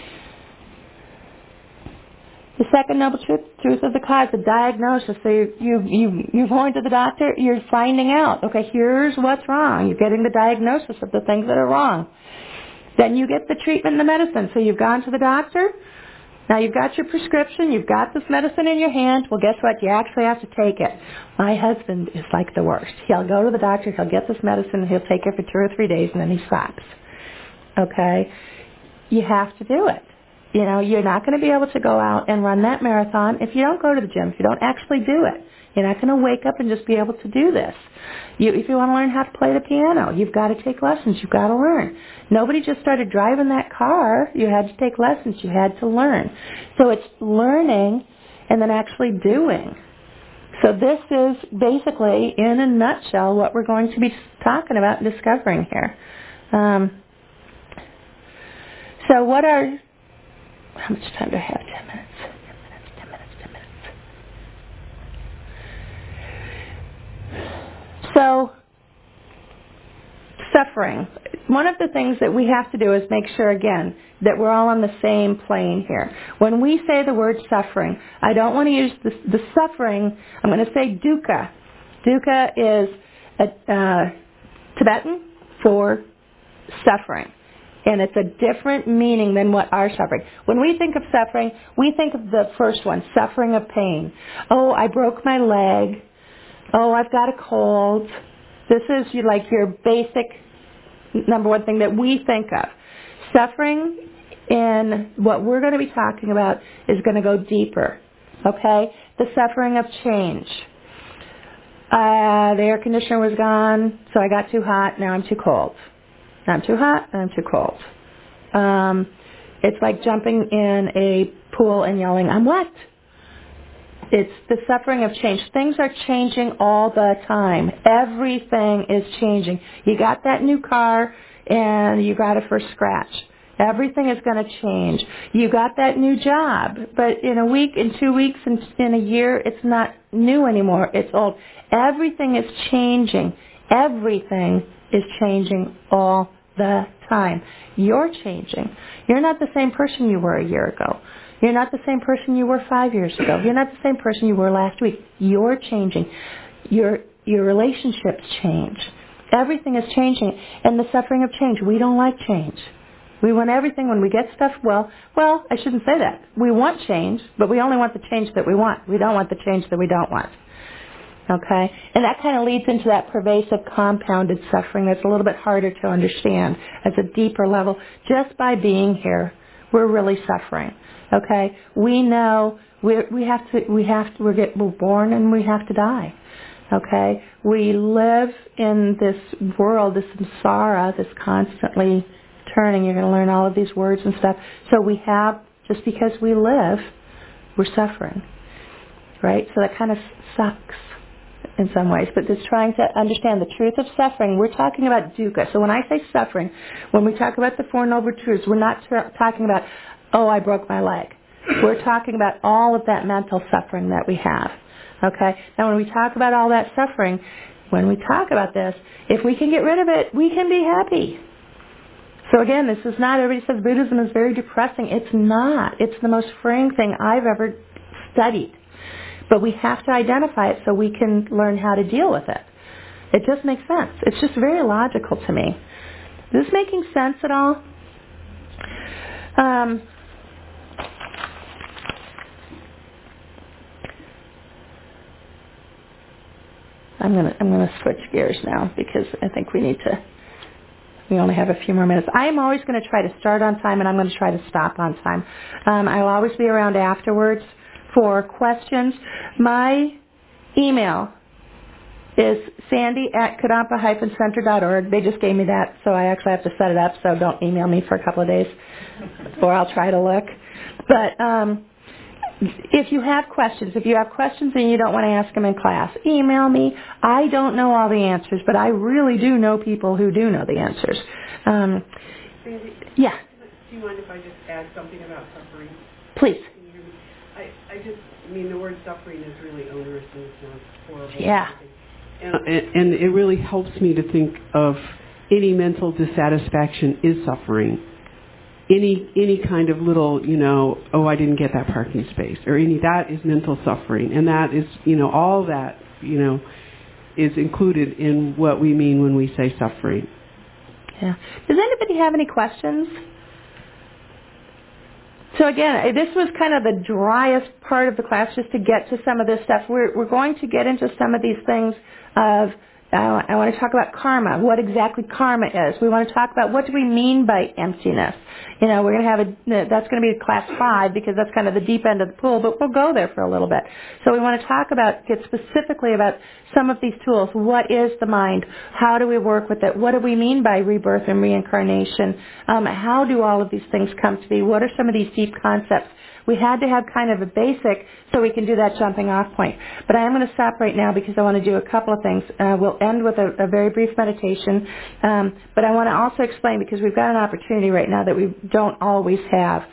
The second noble truth of the cause, the diagnosis. So you're going to the doctor, you're finding out, okay, here's what's wrong. You're getting the diagnosis of the things that are wrong. Then you get the treatment and the medicine. So you've gone to the doctor. Now you've got your prescription. You've got this medicine in your hand. Well, guess what? You actually have to take it. My husband is like the worst. He'll go to the doctor. He'll get this medicine. He'll take it for 2 or 3 days, and then he stops. Okay? You have to do it. You know, you're not going to be able to go out and run that marathon if you don't go to the gym, if you don't actually do it. You're not going to wake up and just be able to do this. If you want to learn how to play the piano, you've got to take lessons. You've got to learn. Nobody just started driving that car. You had to take lessons. You had to learn. So it's learning and then actually doing. So this is basically, in a nutshell, what we're going to be talking about and discovering here. So what are... How much time do I have? 10 minutes. 10 minutes. So, suffering. One of the things that we have to do is make sure, again, that we're all on the same plane here. When we say the word suffering, I don't want to use the suffering. I'm going to say dukkha. Dukkha is Tibetan for suffering. And it's a different meaning than what our suffering. When we think of suffering, we think of the first one, suffering of pain. Oh, I broke my leg. Oh, I've got a cold. This is like your basic number one thing that we think of. Suffering in what we're going to be talking about is going to go deeper. Okay? The suffering of change. The air conditioner was gone, so I got too hot, now I'm too cold. Now I'm too hot, and I'm too cold. It's like jumping in a pool and yelling, I'm wet. It's the suffering of change. Things are changing all the time. Everything is changing. You got that new car, and you got it for scratch. Everything is going to change. You got that new job, but in a week, in 2 weeks, in a year, it's not new anymore. It's old. Everything is changing. Everything is changing all the time. You're changing. You're not the same person you were a year ago. You're not the same person you were 5 years ago. You're not the same person you were last week. You're changing. Your relationships change. Everything is changing. And the suffering of change, we don't like change. We want everything when we get stuff, well, I shouldn't say that. We want change, but we only want the change that we want. We don't want the change that we don't want. Okay? And that kind of leads into that pervasive compounded suffering that's a little bit harder to understand as a deeper level. Just by being here, we're really suffering. Okay? We know we're born and we have to die. Okay? We live in this world, this samsara, this constantly turning. You're going to learn all of these words and stuff. So we have, just because we live, we're suffering. Right? So that kind of sucks in some ways, but just trying to understand the truth of suffering. We're talking about dukkha. So when I say suffering, when we talk about the Four Noble Truths, we're not talking about, oh, I broke my leg. We're talking about all of that mental suffering that we have. Okay? Now when we talk about all that suffering, when we talk about this, if we can get rid of it, we can be happy. So again, this is not, everybody says Buddhism is very depressing. It's not. It's the most freeing thing I've ever studied. But we have to identify it so we can learn how to deal with it. It just makes sense. It's just very logical to me. Is this making sense at all? I'm gonna switch gears now because I think we only have a few more minutes. I am always going to try to start on time, and I'm going to try to stop on time. I will always be around afterwards for questions. My email is sandy@kadampa-center.org. They just gave me that, so I actually have to set it up, so don't email me for a couple of days, or I'll try to look. But if you have questions and you don't want to ask them in class, email me. I don't know all the answers, but I really do know people who do know the answers. Sandy, Yeah. do you mind if I just add something about suffering? Please. Can you hear me? I mean, the word suffering is really onerous and it sounds horrible. Yeah. And it really helps me to think of any mental dissatisfaction is suffering. Any kind of little, oh, I didn't get that parking space, or that is mental suffering. And that is, all that, is included in what we mean when we say suffering. Yeah. Does anybody have any questions? So again, this was kind of the driest part of the class, just to get to some of this stuff. We're going to get into some of these things of, I want to talk about karma, what exactly karma is. We want to talk about what do we mean by emptiness. We're going to have that's going to be class 5 because that's kind of the deep end of the pool, but we'll go there for a little bit. So we want to get specifically about some of these tools. What is the mind? How do we work with it? What do we mean by rebirth and reincarnation? How do all of these things come to be? What are some of these deep concepts? We had to have kind of a basic so we can do that jumping off point. But I am going to stop right now because I want to do a couple of things. We'll end with a very brief meditation. But I want to also explain, because we've got an opportunity right now that we don't always have.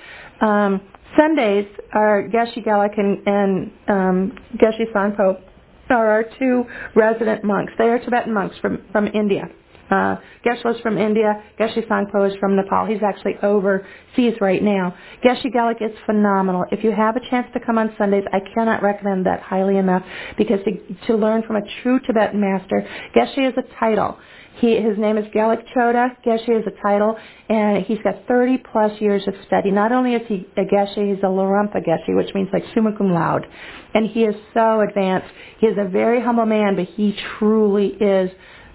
Sundays are Geshe Gelik and Geshe Sangpo are our 2 resident monks. They are Tibetan monks from India. Geshe is from India. Geshe Sangpo is from Nepal. He's actually overseas right now. Geshe Gelik is phenomenal. If you have a chance to come on Sundays, I cannot recommend that highly enough, because to learn from a true Tibetan master, Geshe is a title. His name is Gelik Choda. Geshe is a title, and he's got 30 plus years of study. Not only is he a Geshe, he's a Lorumpa Geshe, which means like summa cum laude. And he is so advanced. He is a very humble man, but he truly is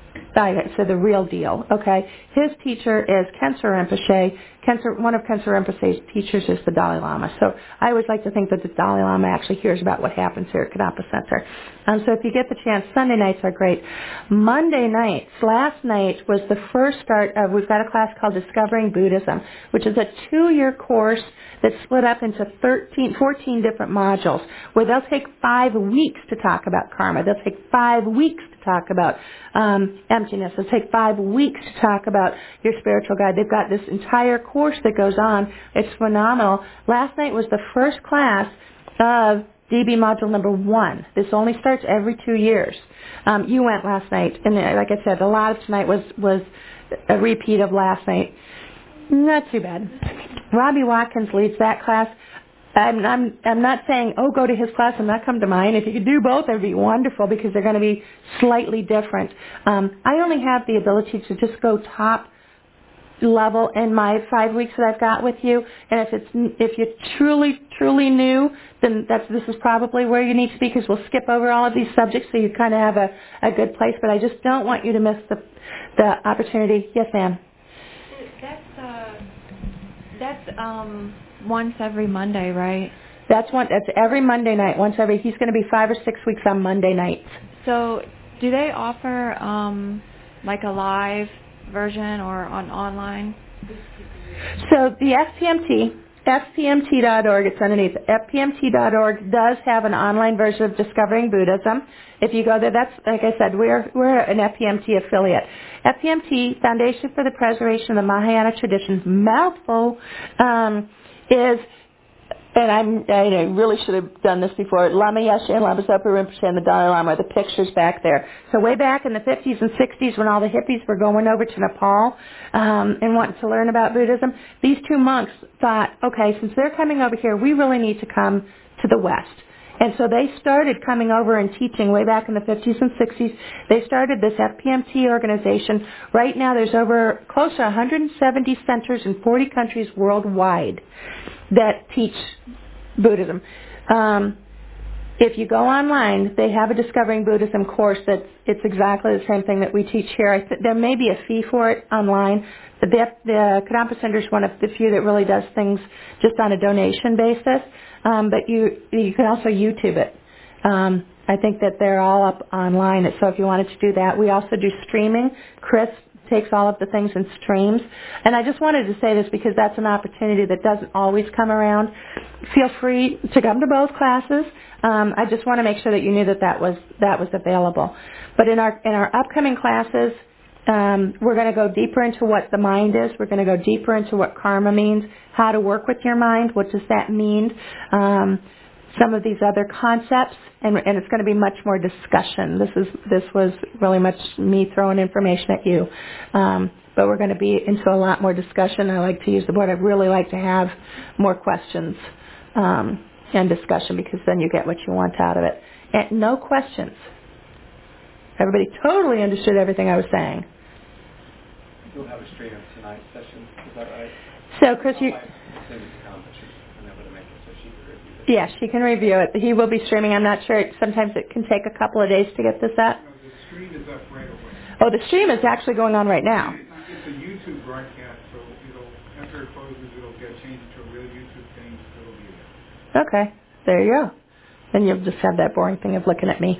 the real deal. Okay, his teacher is Khensur Rinpoche. One of Khensur Rinpoche's teachers is the Dalai Lama. So I always like to think that the Dalai Lama actually hears about what happens here at Kadampa Center. So if you get the chance, Sunday nights are great. Monday nights, last night was the first start of, we've got a class called Discovering Buddhism, which is a 2-year course that's split up into 14 different modules, where they'll take 5 weeks to talk about karma. They'll take 5 weeks to talk about emptiness. They'll take 5 weeks to talk about your spiritual guide. They've got this entire course that goes on. It's phenomenal. Last night was the first class of DB module number 1. This only starts every 2 years. You went last night, and like I said, a lot of tonight was a repeat of last night. Not too bad. Robbie Watkins leads that class. I'm not saying, go to his class and not come to mine. If you could do both, that would be wonderful, because they're going to be slightly different. I only have the ability to just go top level in my 5 weeks that I've got with you, and if you're truly new, then this is probably where you need to be, because we'll skip over all of these subjects so you kind of have a good place. But I just don't want you to miss the opportunity. Yes, ma'am. That's once every Monday, right? That's every Monday night. He's going to be 5 or 6 weeks on Monday nights. So, do they offer like a live version or online? So the FPMT.org, it's underneath. FPMT.org does have an online version of Discovering Buddhism. If you go there, that's, like I said, we're an FPMT affiliate. FPMT, Foundation for the Preservation of the Mahayana Traditions, mouthful, is, and I really should have done this before, Lama Yeshe and Lama Zopa Rinpoche and the Dalai Lama, the pictures back there. So way back in the 50s and 60s, when all the hippies were going over to Nepal and wanting to learn about Buddhism, these 2 monks thought, okay, since they're coming over here, we really need to come to the West. And so they started coming over and teaching way back in the 50s and 60s. They started this FPMT organization. Right now there's close to 170 centers in 40 countries worldwide that teach Buddhism. If you go online, they have a Discovering Buddhism course it's exactly the same thing that we teach here. There may be a fee for it online. The Kadampa Center is one of the few that really does things just on a donation basis. But you can also YouTube it. I think that they're all up online, so if you wanted to do that. We also do streaming. Chris takes all of the things in streams. And I just wanted to say this because that's an opportunity that doesn't always come around. Feel free to come to both classes. I just want to make sure that you knew that was available. But in our upcoming classes, we're going to go deeper into what the mind is. We're going to go deeper into what karma means, how to work with your mind, what does that mean, some of these other concepts, and it's going to be much more discussion. This was really much me throwing information at you. But we're going to be into a lot more discussion. I like to use the word. I'd really like to have more questions and discussion because then you get what you want out of it. And no questions. Everybody totally understood everything I was saying. You'll have a stream of tonight's session, is that right? So, Chris, yeah, she can review it. He will be streaming. I'm not sure. Sometimes it can take a couple of days to get this up. No, the stream is up right away. Oh, the stream is actually going on right now. It's a YouTube broadcast, so after it closes, it'll get changed to a real YouTube thing, so it'll be there. Okay, there you go. Then you'll just have that boring thing of looking at me.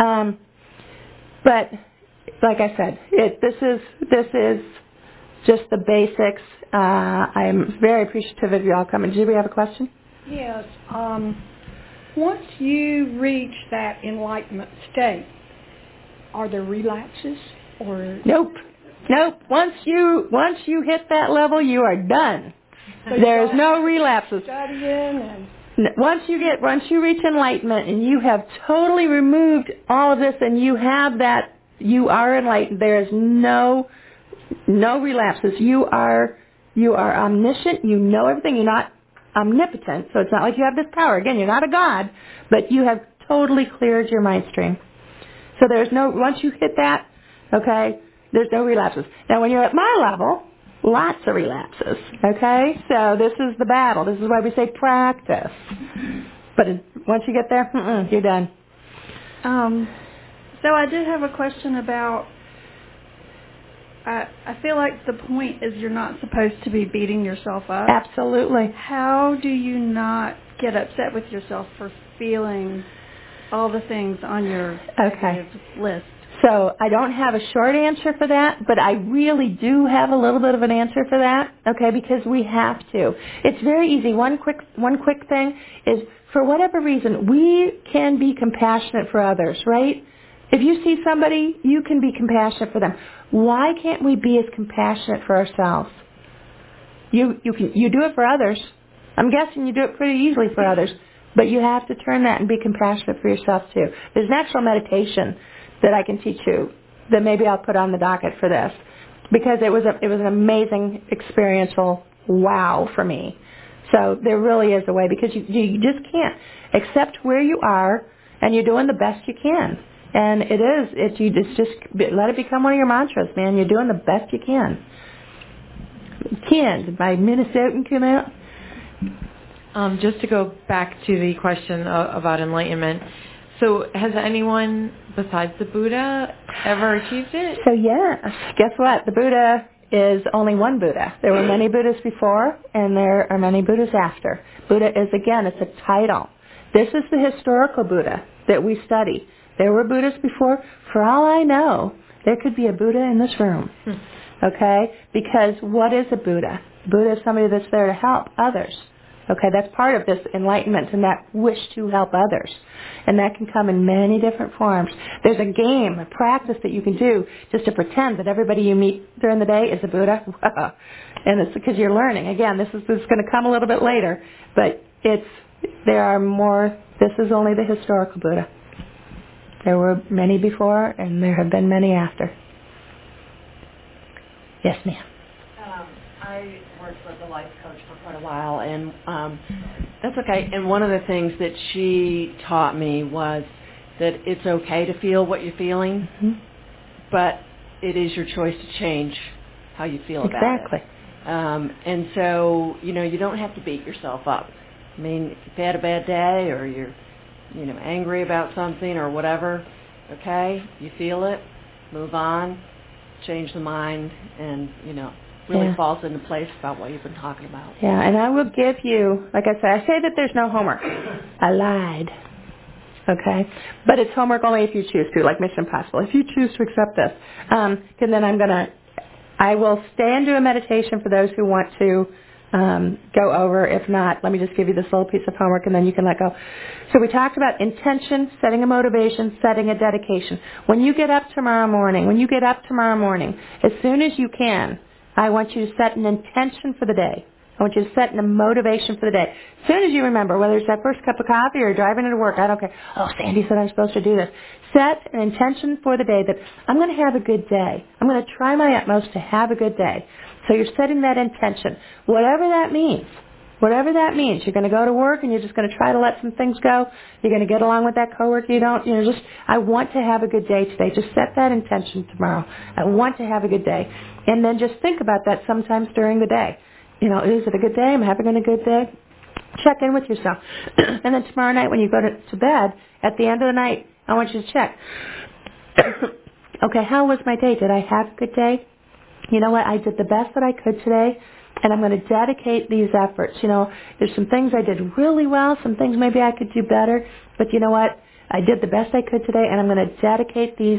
But like I said, this is just the basics. I'm very appreciative of you all coming. Did we have a question? Yes. Once you reach that enlightenment state, are there relapses or? Nope. Once you hit that level, you are done. So there's no relapses. Studying and. Once you reach enlightenment and you have totally removed all of this and you have that, you are enlightened. There is no relapses. You are omniscient. You know everything. You're not omnipotent, so it's not like you have this power. Again, you're not a god, but you have totally cleared your mind stream. So once you hit that, okay, there's no relapses. Now, when you're at my level, lots of relapses, okay? So this is the battle. This is why we say practice. But once you get there, you're done. So I did have a question about, I feel like the point is you're not supposed to be beating yourself up. Absolutely. How do you not get upset with yourself for feeling all the things on your list? So I don't have a short answer for that, but I really do have a little bit of an answer for that, okay, because we have to. It's very easy. One quick thing is, for whatever reason, we can be compassionate for others, right? If you see somebody, you can be compassionate for them. Why can't we be as compassionate for ourselves? You do it for others. I'm guessing you do it pretty easily for others, but you have to turn that and be compassionate for yourself too. There's an actual meditation that I can teach you that maybe I'll put on the docket for this, because it was an amazing experiential wow for me. So there really is a way, because you just can't accept where you are, and you're doing the best you can. And it's just let it become one of your mantras, man. You're doing the best you can. Did my Minnesotan come out? Just to go back to the question about enlightenment. So has anyone besides the Buddha ever achieved it? So yes. Guess what? The Buddha is only one Buddha. There were many Buddhas before, and there are many Buddhas after. Buddha is, again, it's a title. This is the historical Buddha that we study. There were Buddhas before. For all I know, there could be a Buddha in this room. Okay? Because what is a Buddha? Buddha is somebody that's there to help others. Okay, that's part of this enlightenment and that wish to help others. And that can come in many different forms. There's a game, a practice that you can do just to pretend that everybody you meet during the day is a Buddha. And it's because you're learning. Again, this is going to come a little bit later, but there are more. This is only the historical Buddha. There were many before, and there have been many after. Yes, ma'am. I worked with a life coach for quite a while, and that's okay. And one of the things that she taught me was that it's okay to feel what you're feeling, but it is your choice to change how you feel about it. Exactly. And so, you don't have to beat yourself up. I mean, if you've had a bad day or you're, angry about something or whatever, okay, you feel it, move on, change the mind, and, really falls into place about what you've been talking about. Yeah, and I will give you, like I said, I say that there's no homework. I lied. Okay? But it's homework only if you choose to, like Mission Impossible. If you choose to accept this, then I'm going to I will stay and do a meditation for those who want to go over. If not, let me just give you this little piece of homework and then you can let go. So we talked about intention, setting a motivation, setting a dedication. When you get up tomorrow morning, as soon as you can, I want you to set an intention for the day. I want you to set a motivation for the day. As soon as you remember, whether it's that first cup of coffee or driving into work, I don't care. Oh, Sandy said I'm supposed to do this. Set an intention for the day that I'm going to have a good day. I'm going to try my utmost to have a good day. So you're setting that intention. Whatever that means. You're going to go to work and you're just going to try to let some things go. You're going to get along with that coworker you don't. I want to have a good day today. Just set that intention tomorrow. I want to have a good day. And then just think about that sometimes during the day. Is it a good day? Am I having a good day? Check in with yourself. And then tomorrow night when you go to bed, at the end of the night, I want you to check. Okay, how was my day? Did I have a good day? You know what? I did the best that I could today, and I'm going to dedicate these efforts. There's some things I did really well, some things maybe I could do better, but you know what? I did the best I could today, and I'm going to dedicate these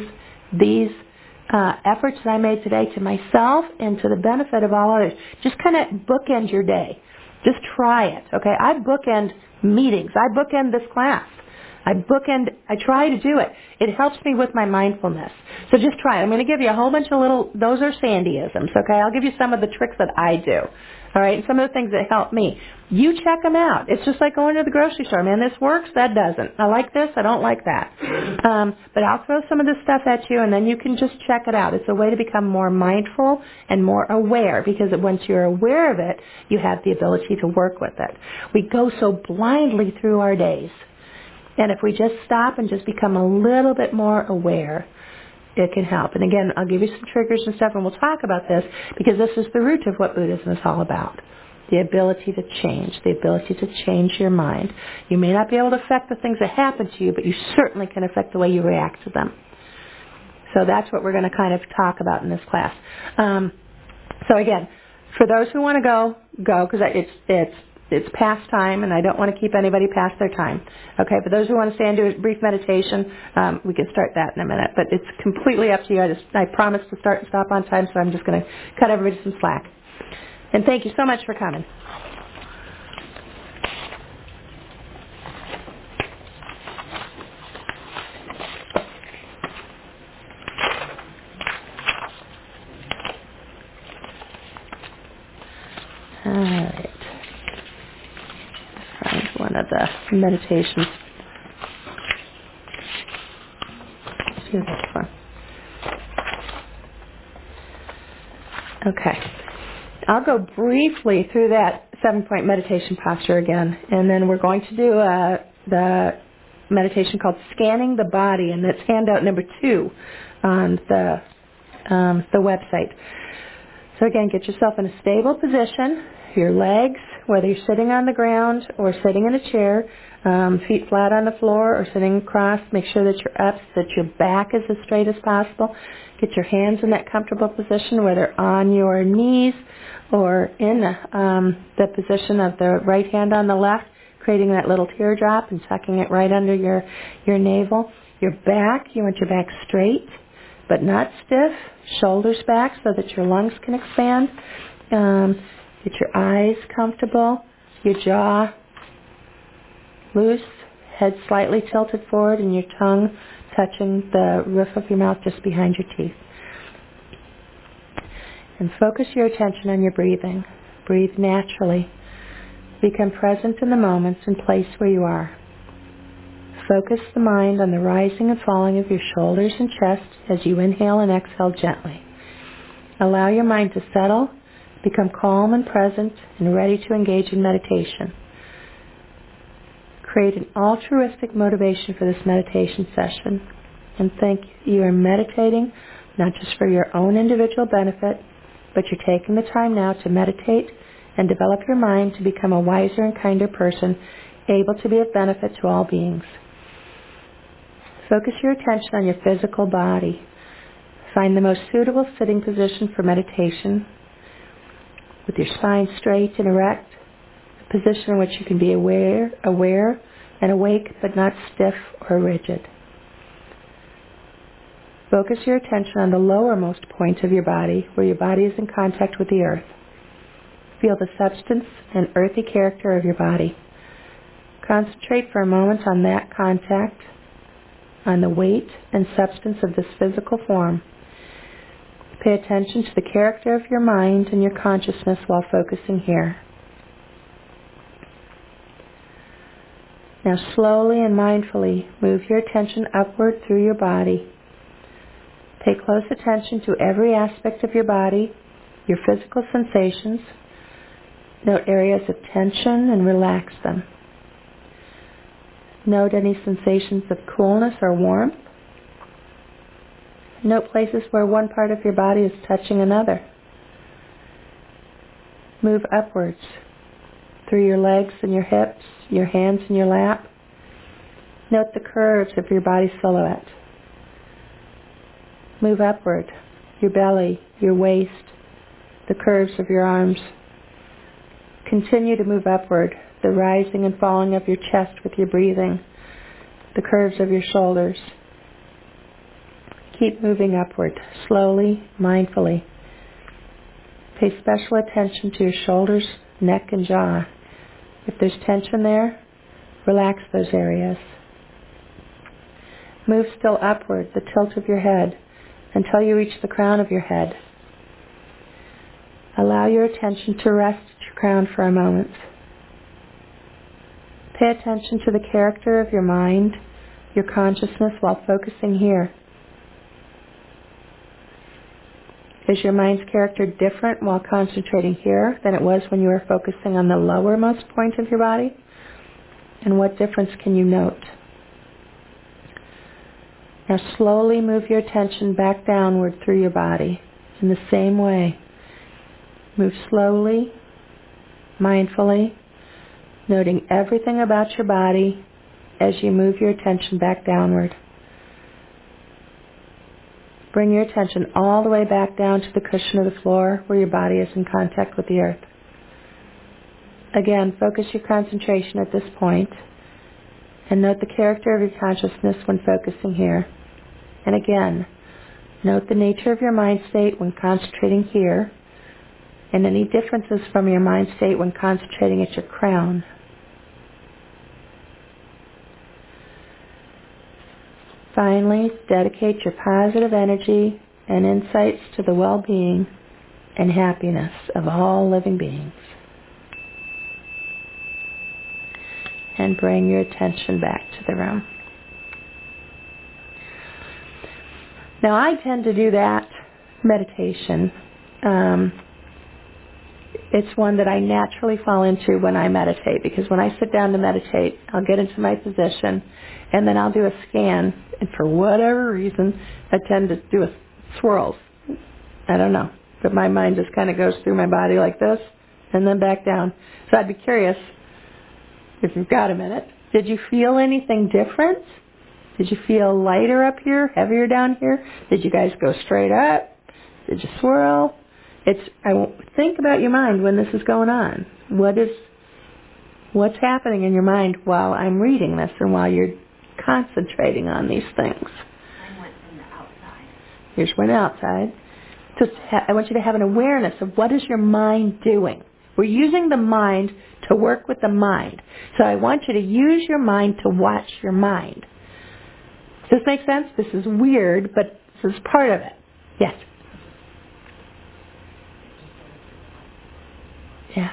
efforts that I made today to myself and to the benefit of all others. Just kind of bookend your day. Just try it, okay? I bookend meetings. I bookend this class. I try to do it. It helps me with my mindfulness. So just try it. I'm going to give you a whole bunch of those are Sandyisms, okay? I'll give you some of the tricks that I do, all right? And some of the things that help me. You check them out. It's just like going to the grocery store. Man, this works, that doesn't. I like this, I don't like that. But I'll throw some of this stuff at you, and then you can just check it out. It's a way to become more mindful and more aware, because once you're aware of it, you have the ability to work with it. We go so blindly through our days. And if we just stop and just become a little bit more aware, it can help. And again, I'll give you some triggers and stuff, and we'll talk about this, because this is the root of what Buddhism is all about. The ability to change your mind. You may not be able to affect the things that happen to you, but you certainly can affect the way you react to them. So that's what we're going to kind of talk about in this class. So again, for those who want to go, because it's past time, and I don't want to keep anybody past their time. Okay, for those who want to stay and do a brief meditation, we can start that in a minute. But it's completely up to you. I promised to start and stop on time, so I'm just going to cut everybody some slack. And thank you so much for coming. All right. Find one of the meditations. Let's do this one. Okay. I'll go briefly through that 7-point meditation posture again, and then we're going to do the meditation called Scanning the Body, and that's handout number 2 on the website. So again, get yourself in a stable position. Your legs, whether you're sitting on the ground or sitting in a chair, feet flat on the floor or sitting across, make sure that you're up, so that your back is as straight as possible. Get your hands in that comfortable position, whether on your knees or in the position of the right hand on the left, creating that little teardrop and tucking it right under your navel. Your back, you want your back straight but not stiff. Shoulders back so that your lungs can expand. Get your eyes comfortable, your jaw loose, head slightly tilted forward, and your tongue touching the roof of your mouth just behind your teeth. And focus your attention on your breathing. Breathe naturally. Become present in the moments and place where you are. Focus the mind on the rising and falling of your shoulders and chest as you inhale and exhale gently. Allow your mind to settle, become calm and present, and ready to engage in meditation. Create an altruistic motivation for this meditation session, and think you are meditating not just for your own individual benefit, but you're taking the time now to meditate and develop your mind to become a wiser and kinder person, able to be of benefit to all beings. Focus your attention on your physical body. Find the most suitable sitting position for meditation, with your spine straight and erect, a position in which you can be aware and awake but not stiff or rigid. Focus your attention on the lowermost point of your body, where your body is in contact with the earth. Feel the substance and earthy character of your body. Concentrate for a moment on that contact, on the weight and substance of this physical form. Pay attention to the character of your mind and your consciousness while focusing here. Now slowly and mindfully move your attention upward through your body. Pay close attention to every aspect of your body, your physical sensations. Note areas of tension and relax them. Note any sensations of coolness or warmth. Note places where one part of your body is touching another. Move upwards through your legs and your hips, your hands and your lap. Note the curves of your body silhouette. Move upward, your belly, your waist, the curves of your arms. Continue to move upward, the rising and falling of your chest with your breathing, the curves of your shoulders. Keep moving upward, slowly, mindfully. Pay special attention to your shoulders, neck, and jaw. If there's tension there, relax those areas. Move still upward, the tilt of your head, until you reach the crown of your head. Allow your attention to rest at your crown for a moment. Pay attention to the character of your mind, your consciousness while focusing here. Is your mind's character different while concentrating here than it was when you were focusing on the lowermost point of your body? And what difference can you note? Now slowly move your attention back downward through your body in the same way. Move slowly, mindfully, noting everything about your body as you move your attention back downward. Bring your attention all the way back down to the cushion of the floor where your body is in contact with the earth. Again, focus your concentration at this point and note the character of your consciousness when focusing here. And again, note the nature of your mind state when concentrating here and any differences from your mind state when concentrating at your crown. Finally, dedicate your positive energy and insights to the well-being and happiness of all living beings. And bring your attention back to the room. Now, I tend to do that meditation. It's one that I naturally fall into when I meditate, because when I sit down to meditate, I'll get into my position, and then I'll do a scan, and for whatever reason, I tend to do a swirls. I don't know, but my mind just kind of goes through my body like this, and then back down. So I'd be curious, if you've got a minute, did you feel anything different? Did you feel lighter up here, heavier down here? Did you guys go straight up? Did you swirl? Think about your mind when this is going on. What's happening in your mind while I'm reading this and while you're concentrating on these things? I went from the outside. Here's one outside. So I want you to have an awareness of what is your mind doing. We're using the mind to work with the mind. So I want you to use your mind to watch your mind. Does this make sense? This is weird, but this is part of it. Yes. Yeah.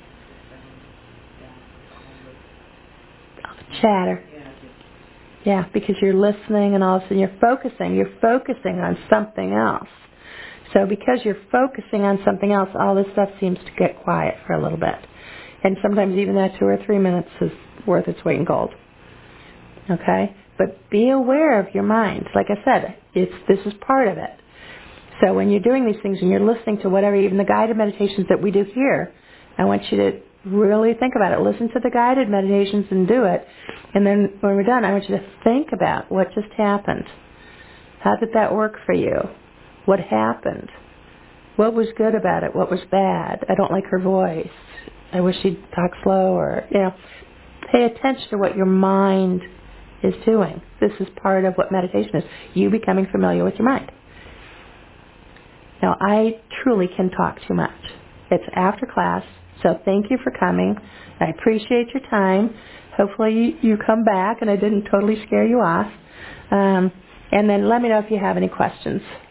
All the chatter. Yeah, because you're listening and all of a sudden you're focusing on something else. So because you're focusing on something else, all this stuff seems to get quiet for a little bit. And sometimes even that 2 or 3 minutes is worth its weight in gold. Okay? But be aware of your mind. Like I said, this is part of it. So when you're doing these things and you're listening to whatever, even the guided meditations that we do here, I want you to really think about it. Listen to the guided meditations and do it. And then when we're done, I want you to think about what just happened. How did that work for you? What happened? What was good about it? What was bad? I don't like her voice. I wish she'd talk slower. Pay attention to what your mind is doing. This is part of what meditation is, you becoming familiar with your mind. Now, I truly can talk too much. It's after class, so thank you for coming. I appreciate your time. Hopefully you come back and I didn't totally scare you off. And then let me know if you have any questions.